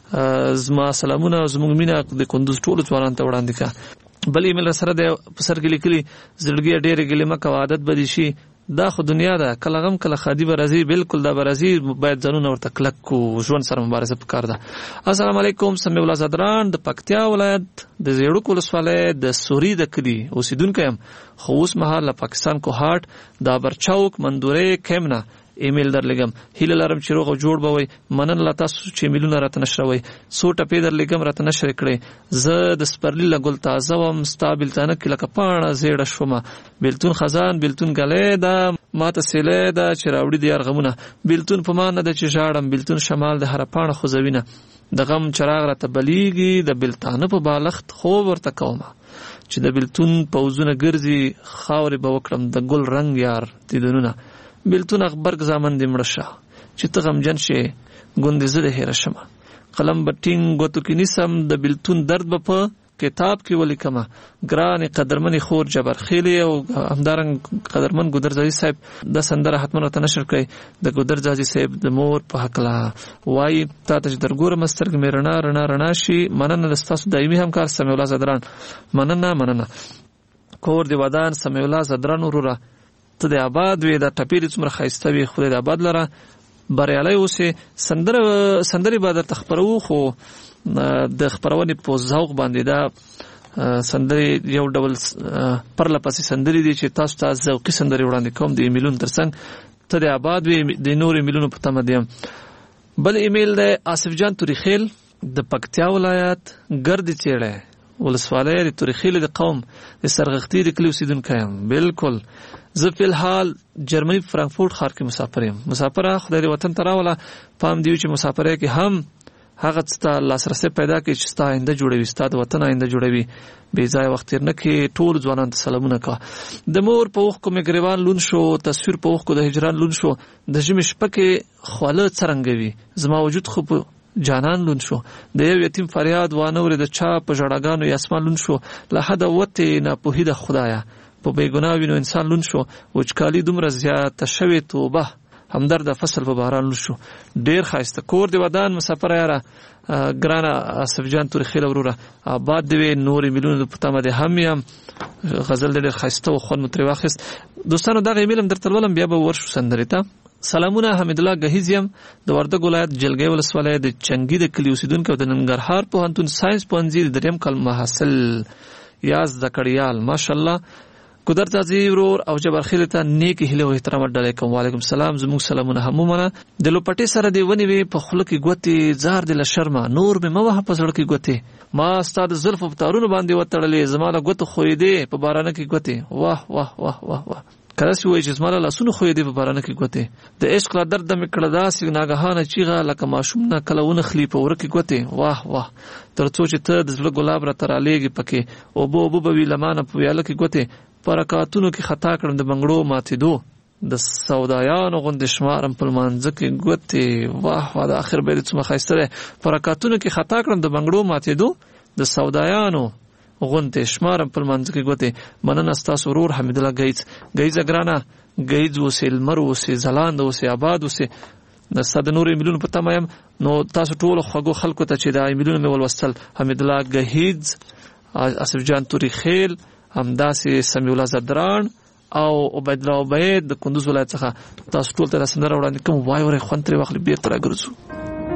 زما سلامونه زموږ مینه د کندوز ټولو ځوانانو ته وړاندې کا. بل ایمیل سره د په سر کې لیکلي زړګي ډېرې ګلې مکه عادت بدی شي دا خو دنیا ده کله غم کله خادي به راځي بالکل دا به راځي باید ځانونه ورته کلک کو ژوند سره مبارزه پکار ده. السلام علیکم سمیع الله زدران د پکتیا ولایت د زیړو ولسوالۍ د سوري د کلی اوسیدونکی یم خو اوس مهال له پاکستان کو هاټ د برچاوک مندورې کیمنا ایمیل درلګم هیله لرم چې روغ او جوړ بوي منن لا تاسو چې ایمیلونه راته نشروي سو ټپې درلګم راته نشر کړي زه د سپرلی لګل تازه وم ستابل تانه کې لکه پاڼه زیړه شومه بیلتون خزان بیلتون غلې دا ماته سیلې دا چې راوړي د یارغمونه بیلتون په مان د چې ژاړم بیلتون شمال د هر پاڼه خوځوینه د غم چراغ راته بلیږي د بیلتانه په بالښت خوب ورته کومه چې د بیلتون پوزونه ګرځي خاورې به وکړم د ګل رنگ یار دیدنونه بیلتون اخبرګ زامن دې مړه شه چې ته غمجن شې ګوندې زه د هېره شمه قلم به ټینګ ګوتو کې نیسم د بیلتون درد به په کتاب کې ولیکمه ګرانې قدرمنې خور جبر خیلې او همدارنګ قدرمن ګودرزادي صاحب د سندره حتما راته نشر کړئ د ګودرزادي صاحب د مور په هکله وایي تا ته چې درګورم سترګې مې رڼا رڼا رڼا شي مننه د ستاسو دایمي همکار سمیع الله زدران مننه مننه. کور دی ودان سمیع الله زدران وروره ته د آباد وي دا ټپې دې څومره ښایسته وي خدای د آباد لره بریالی اوسې سندره سندرې به درته خپروو خو د خپرونې په ذوق باندې دا سندرې یو ډول پرله پسې سندرې دي چې تاسو ته ذوقي سندرې وړاندې کوم د ایمیلونو ترڅنګ ته د آباد وي د نور ایمیلونو په تمه دیم. بل ایمیل دی آصف جان توریخیل د پکتیا ولایت ګرد چیړی ولسوالۍ د توریخیل د قوم د سرغښتي د کلي اوسیدونکی یم بالکل. زه په الحال جرمني فرانکفورت ښار کې مسافر یم مسافره خدای دې وطن ته راوله پام دیو چې مسافرۍ کې هم هغه څه ته لاسرسی پیدا کړي چې ستا آینده جوړوي ستا د وطن آینده جوړوي بې ځایه وخت تېر نه کړې ټول ځوانانو ته سلامونه کوه. د مور په اوښکو مې ګریوان لون شو تصویر په اوښکو د هجران لون شو د ژمي شپه کې خواله څرنګه وي زما وجود خو په جانان لون شو د یو یتیم فریاد وانه ورې د چا په ژړاګانو یې اسمان لون شو له حده وتې ناپوهي د خدایه په بېګناه وینو انسان لون شو وچکالي دومره زیاته شوې توبه همدرد فصل په باران لون شو ډېر ښایسته کور دی ودان مسافره یاره ګرانه آصف جان توریخیل وروره آباد دی وي نورې میلونو په تمه دی هم یم غزل ډېر ښایسته و خوند مو ترې واخیست. دوستانو دغه ایمیل هم درته لولم بیا به ورشو سندرې ته. سلامونه حمیدالله گهیز یم د وردګ ولایت جلګۍ ولسوالۍ د چنګي د کلي اوسیدونکی او د ننګرهار پوهنتون ساینس پوهنځي د دریم کال محصل یا زده کړیال ماشاءالله ګودرزادي ورور او جبر خیل ته نیک هیله او احترامات ډالۍ کوم. وعلیکم السلام زموږ سلامونه هم ومنه. د لوپټې سره دی ونی وي په خوله کې ګوتې زار دی له شرمه نور مې مه وهه په زړه کې ګوتې ما ستا د زلفو په تارونو باندې وتړلې زما له ګوتو خویدې په بارانه کې ګوتې واه واه واه واه واه کله چې وایي چې زما له لاسونو خویدې په بارانه کې ګوتې د عشق له درده مې کړه داسې ناګهانه چیغه لکه ماشوم نه کله ونخلي په وره کې ګوتې واه واه تر څو چې ته د زړه ګلاب راته رالیږې پکې اوبه اوبه به وي لمانه په ویاله کې ګوتې په رکعتونو کې خطا کړم د بنګړو ماتېدو د سودایانو غوندې شمارم په لمانځه کې ګوتې واه واه د اخر بیت څومره ښایسته دی په رکعتونو کې خطا کړم د بنګړو ماتېدو د سودایانو غوندې شمارم په لمانځه کې ګوتې مننه ستاسو ورور حمیدالله ګیز ګیزه ګرانه ګیز اوسې لمر اوسې ځلاند اوسې آباد اوسې د صد نور ایمیلونو په تمام نو تاسو ټول خوګو خلکو ته چې د ایمیلونو مې ولوستل حمید الله گهیز، اسف جان توري خیل، همداسې سمیع الله زدران او عبید الله عبید د کندوز ولایت څخه تاسو ټول ته سندره وړاندې کوم. وای ورې خوند ترې واخلي بیرته راګرځو.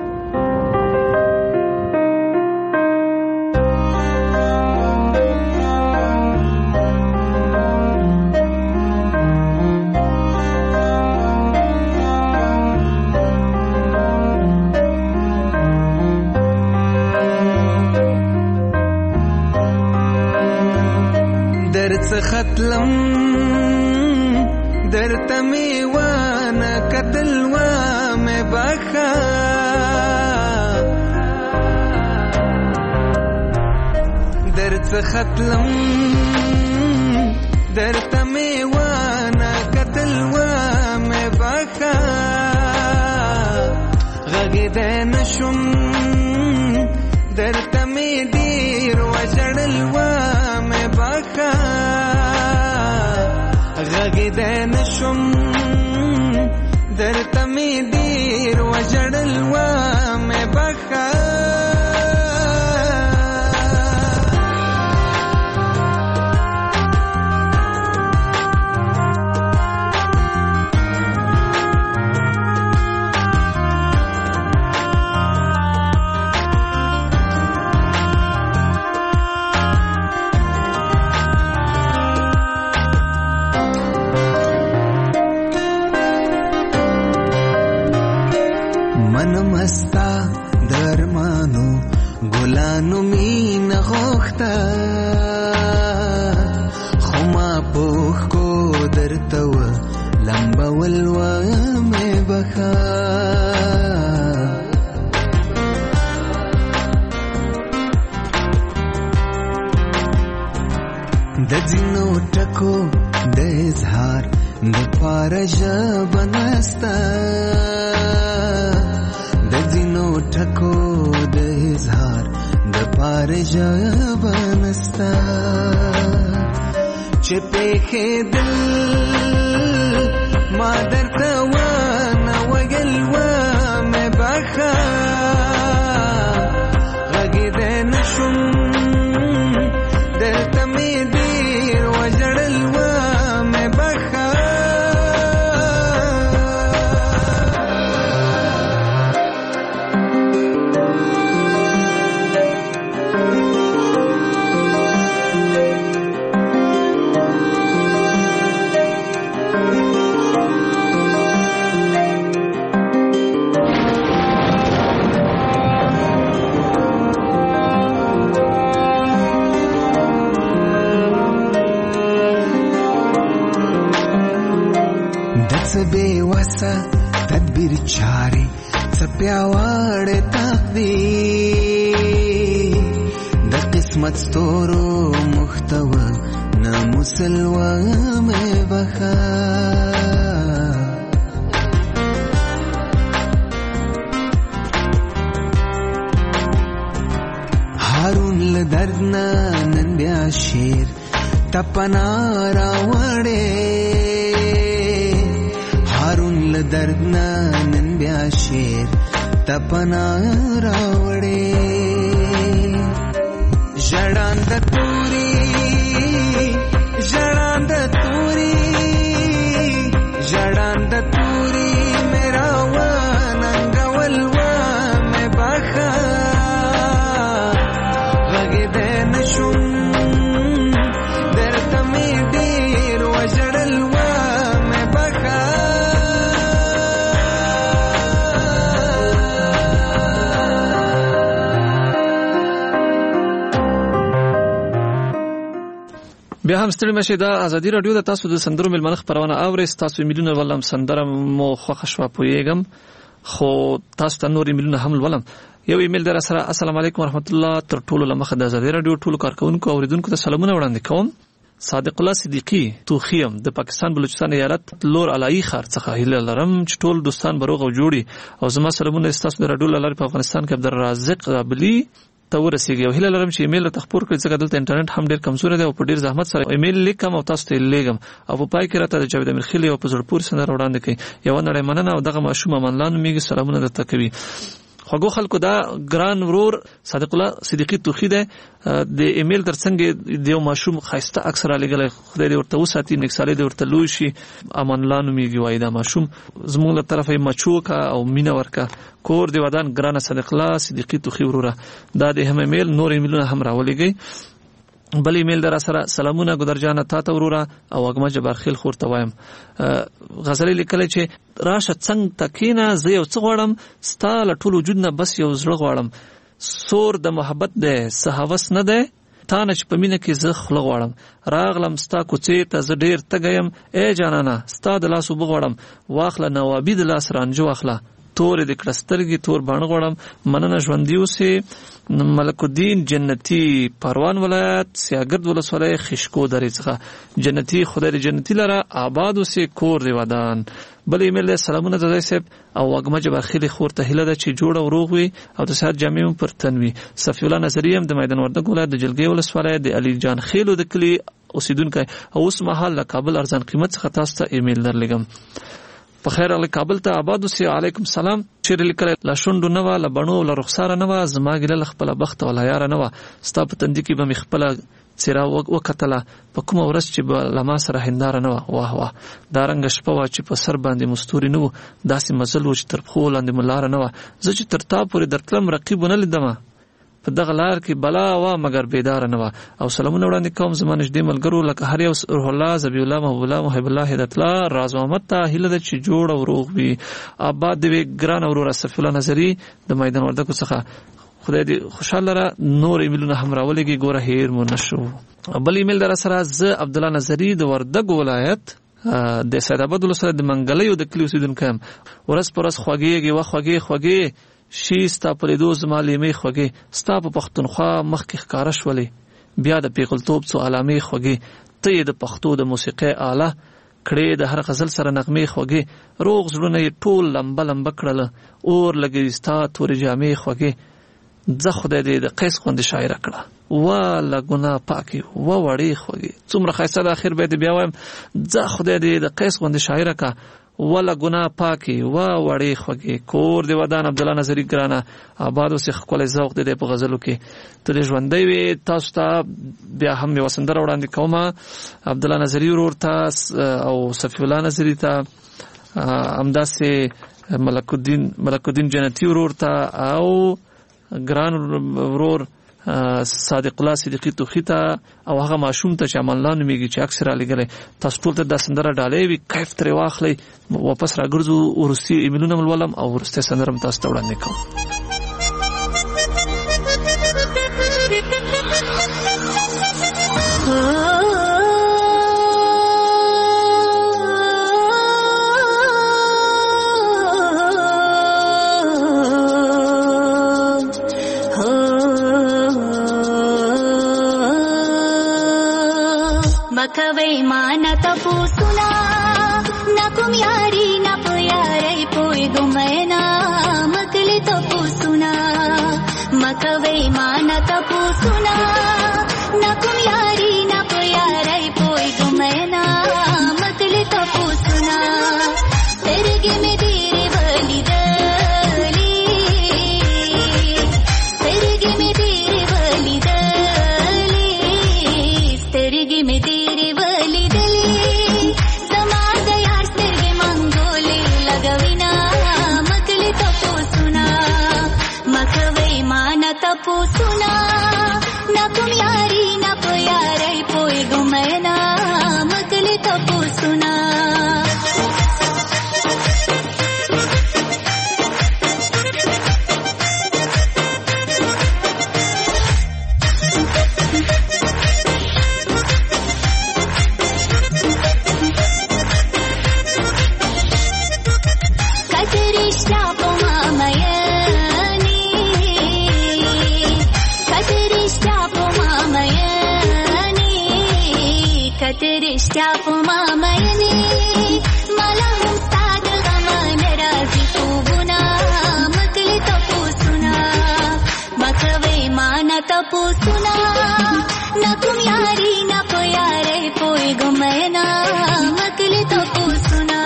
ختلم درته می وانه کتل و مې بخا درته ختلم درته می وانه کتل و مې بخا غږیدای نشم درته می ډیر وژړل و مې بخا غږیدای نشم درته می ډیر وژړل و مې بخا مستا درمانو ګلانو مين غوښتا خو ما پوخ کو درته و لمبول و مې بخا د ځینو ټکو د اظهار د پاره ژبه نستا ټکو د اظهار د پار ژبه نستا چې پېښې دل ما درته ونه ویل و مې بخا غږیدای نشم درته مې ډېر وژړل و مې بخا تدبیر چاري سپیاوړ تقدیر د قسمت ستورو محتوا نه مسلوا مې بخا هارون له درد نه نن بیا شیر تپنا راوړې هارون له درد نه نن بیا شیر تپنا راوړې ژړان د توري ژړان د توري ژړان د توري میرا وننګول و مې بخا غږیدای نشم درته مې ډېر وژړل و مې بخا بیا هم ستړي مشه دا ازادي رادیو د تاسو د سندرو ملمنخ پروانه اوري تاسو میلیونه ولم سندره مو خوښ شو پویګم خو تاسو ته نور میلیونه هم ولم یو ایمیل در سره السلام علیکم ورحمت الله تر ټولو لمخه د ازادي رادیو ټولو کارکونکو اوریدونکو ته سلامونه وړاندې کوم. صادق الله صدیقی توخیم د پاکستان بلوچستان ایالت لور علای خار څخه هیله لرم چې ټول دوستان بروغ او جوړي او زما سلامونه تاسو د رادیو لاره په افغانستان کې عبدالرازق غابلی ته ورسیږي. او هیله لرم چې ایمیل ته خبر کړئ ځکه دلته انټرنیټ هم ډیر کمزور دی او په ډیر زحمت سره ایمیل لیکم او تاسو ته لیږم. او په پای کې راته د جاوید امیرخیل او په زړه پورې سندره وړاندې کړي. یو نړۍ مننه او دغه ماشوم امانلا نومیږي. سلامونه درته کوي. خوږو خلکو دا ګران ورور صادق الله صدیقی توخی ده د ایمیل ترڅنګ د یو ماشوم خاصه اکثر علیګل خدای دې ورته وساتي نیک ساله دې ورته لوي شي. امانلا نومیږي وای دا ماشوم زموږ له طرفه مچوکا او مینا ورکا کور دی ودان ګران صادق الله صدیقی توخی وروره. دا د هم ایمیل نور ایمیلونه هم راولېږي. بل ایمیل در سره سلامونه ګدر جان تا ته وروره او اګما جبار خیل خورته وایم. غزل لیکل چې راشه څنګه تکینا زه یو څه غواړم ستا له ټول وجود نه بس یو زړه غواړم. سور د محبت ده سهوس نه ده تا نه چې په مینه کې زه خوله غواړم. راغلم ستا کوڅې ته زه ډیر تګیم ای جانانه ستا د لاس وبو غواړم. واخله نوابي د لاس رانجو واخله تور د کړسترګي تور باڼه غواړم. مننه ژوندۍ اوسې. ملک الدین جنتی پروان ولایت سیاګرد ولسوالۍ خشکو درې څخه جنتی خدای دې جنتی لره آباد اوسې کور دی ودان. بل ایمیل له سلامونه زدای صاحب او وګمه جبر خیل خورته هله د چې جوړ او روغ وي او د صحت جامع پر تنوي. صفی الله نظریم د میدان وردګ ولایت د جلګي ولسوالۍ د علي جان خیلو د کلی اوسیدونکو او اوس مهال له کابل ارزان قیمت څخه تاسو ته ایمیل درلګم. په خیر ال کابل ته آباد اوسې. علیکم سلام. چیر لیکل لا شوندو نه وا لا بڼو لا رخسار نه وا زما ګل خپل بخت ولا یار نه وا ستا په تندې کې به مخپل سیرا وکتله په کوم ورځ چې به لما سره هنداره نه وا. واه واه دا رنګ شپه وا چې په سر باندې مستوري نه وو داسې مزل و چې تر خو لاندې ملار نه وا. زه چې تر تا پورې درتلم رقیب نه لیدم په دغه لار کې بلا وا مگر بیدار نه وا. او سلامونه وړاندې کوم زما نږدې ملګرو لکه هر یو روح الله زبی الله محبوب الله محب الله هدایت الله راز محمد ته هیله ده چې جوړ او روغ وي آباد دی ګران اورور صفی الله نظری د میدان وردګو څخه خدای دې خوشاله را. نور ایمیلونه هم راولېږي ګوره هیر مو نشو. بل ایمیل در سره زه عبد الله نظری د وردګ ولایت د سید آباد ولسوالۍ د منګلیو د کلی اوسیدونکی یم. ورځ پر ورځ خوږېږي و خوږې خوږې شي ستا پرې دو زما لیمې خوږې ستا په پښتونخوا مخکې ښکاره شولې بیا د پیغلتوب څو علامې خوږې ته یې د پښتو د موسیقۍ آله کړې د هر غزل سره نغمې خوږې روغ زړونه یې ټول لمبه لمبه کړله اور لګوي ستا تورې جامې خوږې ځه خدای دې د قیس غوندې شاعره کړه وا له ګناه پاکې و وړې خوږې څومره ښایسته د اخر بیت بیا وایم ځه خدای دې د قیس غوندې شاعره کړه ولا ګناه پاکي وا وړې خوږې کور دی ودان. عبد الله نظری ګرانه آباد اوسې ښکلی ذوق دی په غزلو کې ته دې ژوندی وي. تاسو ته بیا هم یوه سندره وړاندې کومه عبد الله نظری ورور ته او صفی الله نظری ته همداسې ملک الدین ملک الدین جنتی ورور ته او ګران ورور صادق الله صدیقی توخی ته او هغه ماشوم ته چې امانلا نومیږي چې اکثر علیګل تاسو ټول ته د سندره ډالې وي کیف ترې واخلئ. واپس راګرځو ورستی ایمیلونه مولم او ورسته سندره هم تاسو ته وړاندې کوم. مکوي مان تپوسنا نکم یاری نپ یاری پوی گمینا مکلی تپوسنا مکوي مان تپوسنا نکم یاری نپ یاری پوی گمینا مکلی تپوسنا ترګې مې ډېرې ولیدلې ترګې مې ډېرې ولیدلې ترګې مې تپوسنا نکم یاری نپ یاری پوی گمینا مکلی تپوسنا رشتیا په ما مینې مالا هم ستا د غم نه راځي خوبونه مکلې تپوسونه مه کوئ ما तपो सुना न तुम यारी न प्यारे पोए गमैना मकले तपो सुना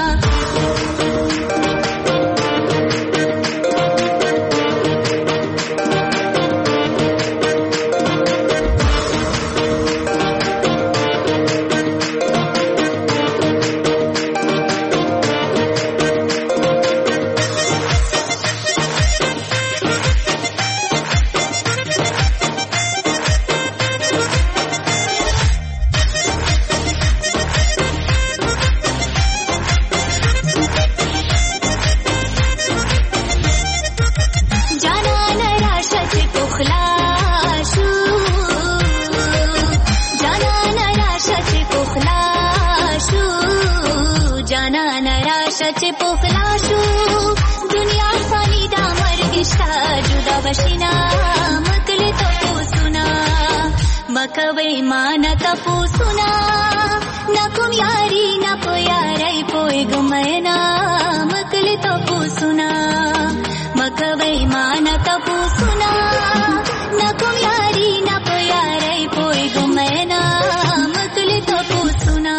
चे पोखलाशू दुनिया साली दामर गिश्ता जुदा बशिना मकले तपो सुना मकवे माना तपो सुना न कुम यारी न प्यारे पोए गमैना मकले तपो सुना मकवे माना तपो सुना न कुम यारी न प्यारे पोए गमैना मकले तपो सुना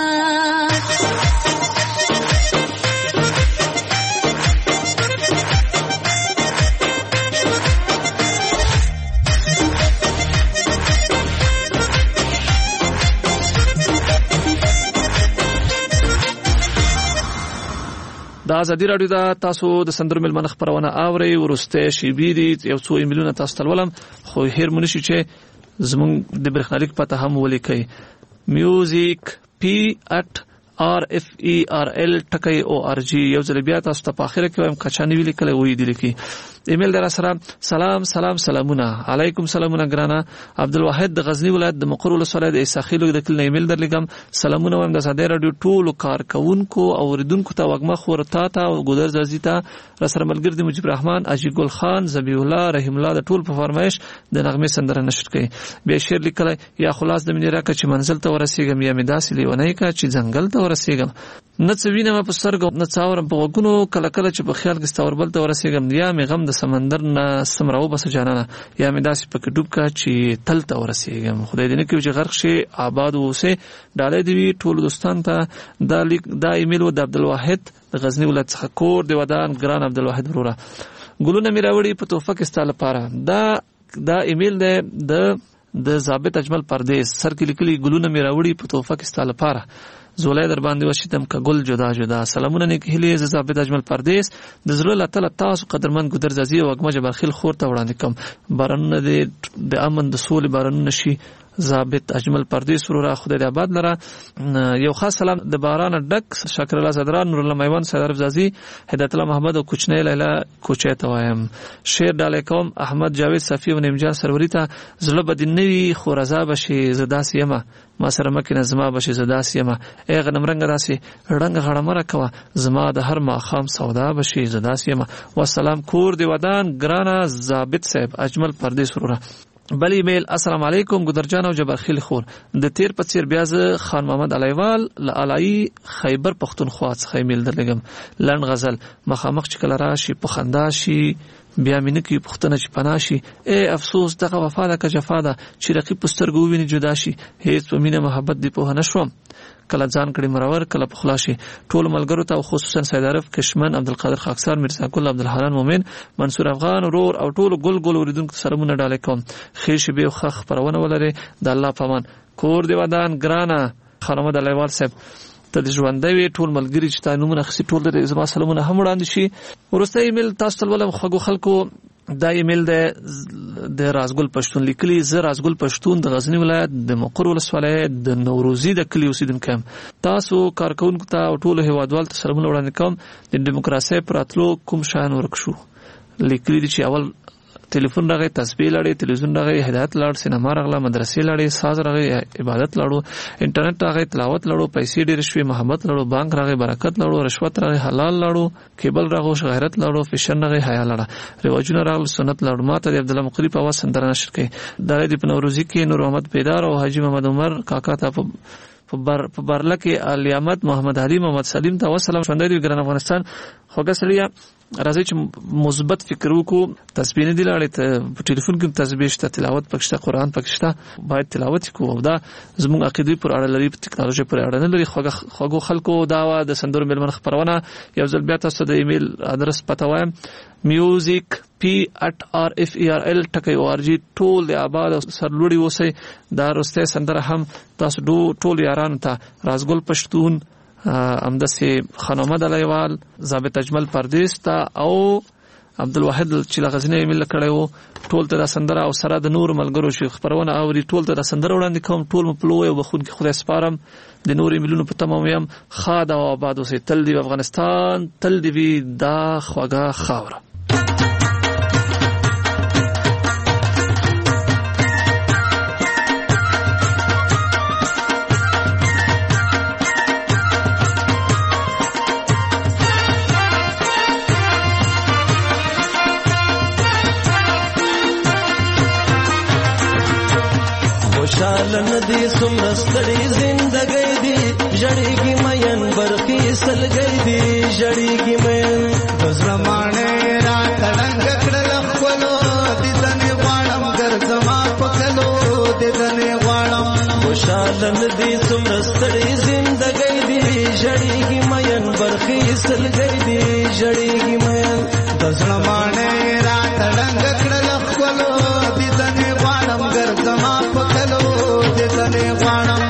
د ازادي رادیو دا تاسو د سندرو ملمنه خبرونه اوري ورسته شیبې دي یو څو ایمیلونه تاسو تلولم خو هیر منشي چې زمونږ د برخنالیک پته هم ولیکي میوزیک پی ات آر اف ای آر ال ټکی او ار جی یو ځل بیا تاسو ته په اخره کې وایم کچانی ویل کله وې دي لیکي ایمیل در سره سلام سلام سلامونه علیکم سلامونه ګرانا عبدالواحد د غزنی ولایت د مقر ولسوالۍ د اساخیلو د کل ایمیل در لګم سلامونه وایم د ازادي رادیو ټول کارکونکو او اوریدونکو ته وګما خورتا ته او ګودر زازیتا را سره ملګری د مجيب رحمان اجي ګل خان زبی الله رحیم الله د ټول په فرمایش د نغمه سندره نشر کړي به شعر لیکل یا خلاص د منیرا ک چې منزل ته ورسیږم یا مداسې لیونی کا چې ځنګل ته ورسیږم نه څوینه ما په سترګو نه څاورم په وګونو کله کله چې په خیال کې ستوربل ته ورسیږم یا می غم د سمندر نه سمراو بس جانانه یا می داسې په ډوب کا چې تل ته ورسیږم خدای دې نه کوي چې غرق شي آباد اوسه ډالې دی ټول دوستان ته دا لیک دا ایمیل و د عبدالواحد د غزنی ولایت څخه کور دی ودان ګران عبدالواحد وروره ګلونه می راوړي په توفه کې ستاله لپاره دا دا ایمیل دی د د ضابط اجمل پردیس سر کې لیکلي ګلونه می راوړي په توفه کې ستاله لپاره زولای در باندې وشتم کا ګل جدا جدا سلامونه نیک هلي ضابط اجمل پردیس د زړه لاته تاسو قدرمن ګدر زازي او اګمجه برخیل خور ته وړاندې کوم بارنه د امن د سولې بارنه شي ضابط اجمل پردیس ورو خدای دې آباد لره یو خاص سلام د باران ډک شکر الله صدران نور الله میوان سیدار زازي هدایت الله محمد او کوچنی لیلا کوچه ته وایم شیر ډالې کوم احمد جاوید صفی او نمجان سروری ته زړه بدنوي خورزا بشي زدا سیمه ما سره مکه زما بشي زدا سیمه ای غنم رنگ راسي رنگ غړه مره کوا زما د هر ما خام سودا بشي زدا سیمه والسلام کور دی ودان ګرانا ضابط صاحب اجمل پردیس ورو بل ایمیل السلام علیکم ګدرجان او جبرخیل خور د تیر په چیر بیاز خان محمد علیوال ل علای خیبر پختونخوا څخه ایمیل درلګم لند غزل مخامخ چکل راشي پخندا شي بیا مینه کی پختنه چ پناشي اے افسوس دغه وفاده ک جفاده چې رقیب پسترګو ویني جدا شي هیڅ په مینه محبت دی په نشوم کله ځان کړي مرور کله په خلاصي ټول ملګرو ته خصوصا سید عارف کشمن عبدالقادر خاکسار میرزا ګل عبدالحنان مومن منصور افغان ورور او ټول ګل ګل اوریدونکو سلامونه ډالې کوم خیر شي به خخ پرونه ولري د الله پامان کور دی ودان ګرانا خانمد علیوال صاحب ته ژوندوي ټول ملګری چې تاسو نومونه خسي ټول د زما سلامونه هم وړاندې شي ورسته ایمیل تاسو ته ولم خو خلکو دا ایمیل د د رازګل پښتون لیکلي ز رازګل پښتون د غزنی ولایت د مقر ولسوالۍ د نوروزی د کلی اوسیدونکو تاسو کارکونکو ته ټول هیوادوال ته سلامونه وړاندې کوم د دیموکراسي پراتلو کوم شان ورکشو لیکلي چې اول ټلیفون راغی تسبیح لړې تلویزیون راغی هدایت لړ سینما راغله مدرسې لړې ساز راغی عبادت لړو انټرنیټ راغی تلاوت لړو پیسې ډېر شوي محبت لړو بانک راغی برکت لړو رشوت راغی حلال لړو کیبل راغو غیرت لړو فیشن راغی حیا لړه رواجونه راغله سنت لړو ماته د عبد الله مقری په واس سندره نشر کړي د دې په نوروزی کې نور محمد پیدار او حاجی محمد عمر کاکا ته په بر په برلکه الیامت محمد علي محمد سلیم ته والسلام شوندې ګران افغانستان خوګه سړیا راځي چې مثبت فکر وکړو. تسبیح نه دی لاړې ته په ټلیفون کې تسبیح شته، تلاوت پکې شته، قرآن پکې شته، باید تلاوت وکړو. دا زموږ عقیدې پر اړه لري، په ټکنالوژي پر اړه نه لري. خوږو خلکو دا وا د سندرو ملمن خبرونه یو ځل بیا تاسو د ایمیل ادرس پته وایم music p at r f e r l ټکی او ار جی. ټول د آباد او سرلوړي اوسئ. دا رسته سندره هم تاسو ټول یارانو ته رازګل پښتون، امدسي خانمد علیوال، ضابط اجمل پردیس ته او عبدالواحد چې لغزنی ایمیل کړو، ټول ته د سندره او سره د نور ملګرو شي خبرونه اوري، ټول ته د سندره وړاندې کوم. ټول مپلو یو بخون کې خدای سپارم. د نور ایمیلونو په تمام یم خاد او آباد اوسئ. تل دی افغانستان، تل دی وی دا خواږه خاوره. شالن دی سمرستړي زندګۍ دی جړېږي مېن برخي سلګۍ دی جړېږي مېن زمانه را تړنګ کړل خپلو دي دنه غواړم ګرځما پکلو دي دنه غواړم. شالن دی سمرستړي زندګۍ دی جړېږي مېن برخي سلګۍ دی جړېږي مېن زمانه را تړنګ کړل خپلو دي دنه غواړم ګرځما پکلو دې غواړم.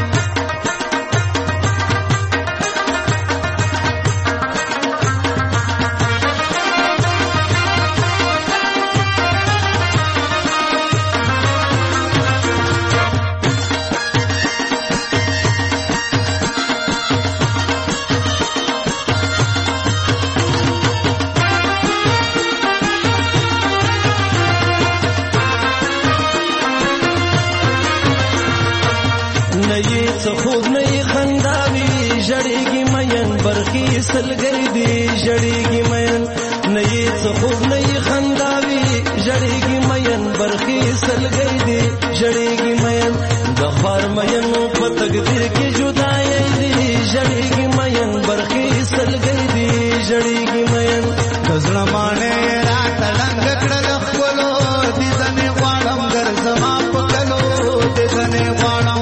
سلګۍ دی جړېږي مېن نه یې څه خوب نه یې خنداوي جړېږي مېن برخي سلګۍ دی جړېږي مېن د خار مېن په تقدیر کې جدای دی جړېږي مېن برخي سلګۍ دی جړېږي مېن غزړه مانه را تړنګ کړل خپلو دي دنه غواړم ګرځما پکلو دي دنه غواړم.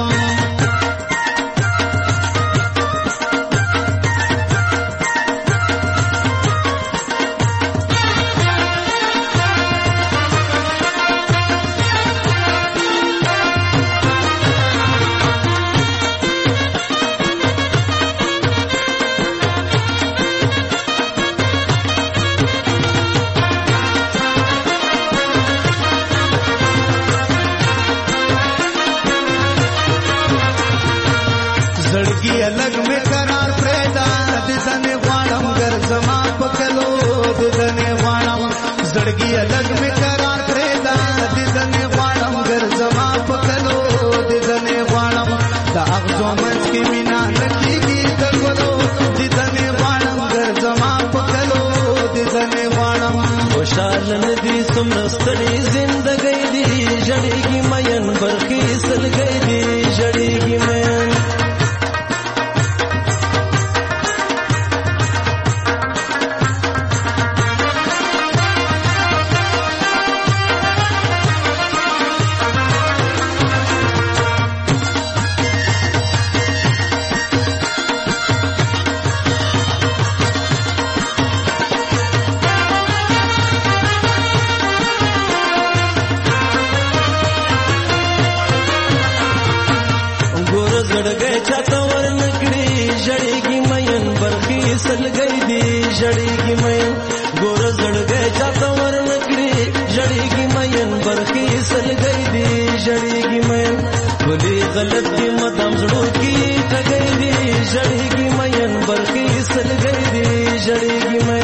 شالن دی سمرستړي زندګۍ دی جړېږي مېن برخي سلګۍ دی جړېږي مېن. سلګۍ دی جړېږي مېن ګور زړګې چاته ورنکړي جړېږي مېن برخي سلګۍ دی جړېږي مېن ولي غلط دی مدام زړو کې ټګې دی جړېږي مېن برخي سلګۍ دی جړېږي مېن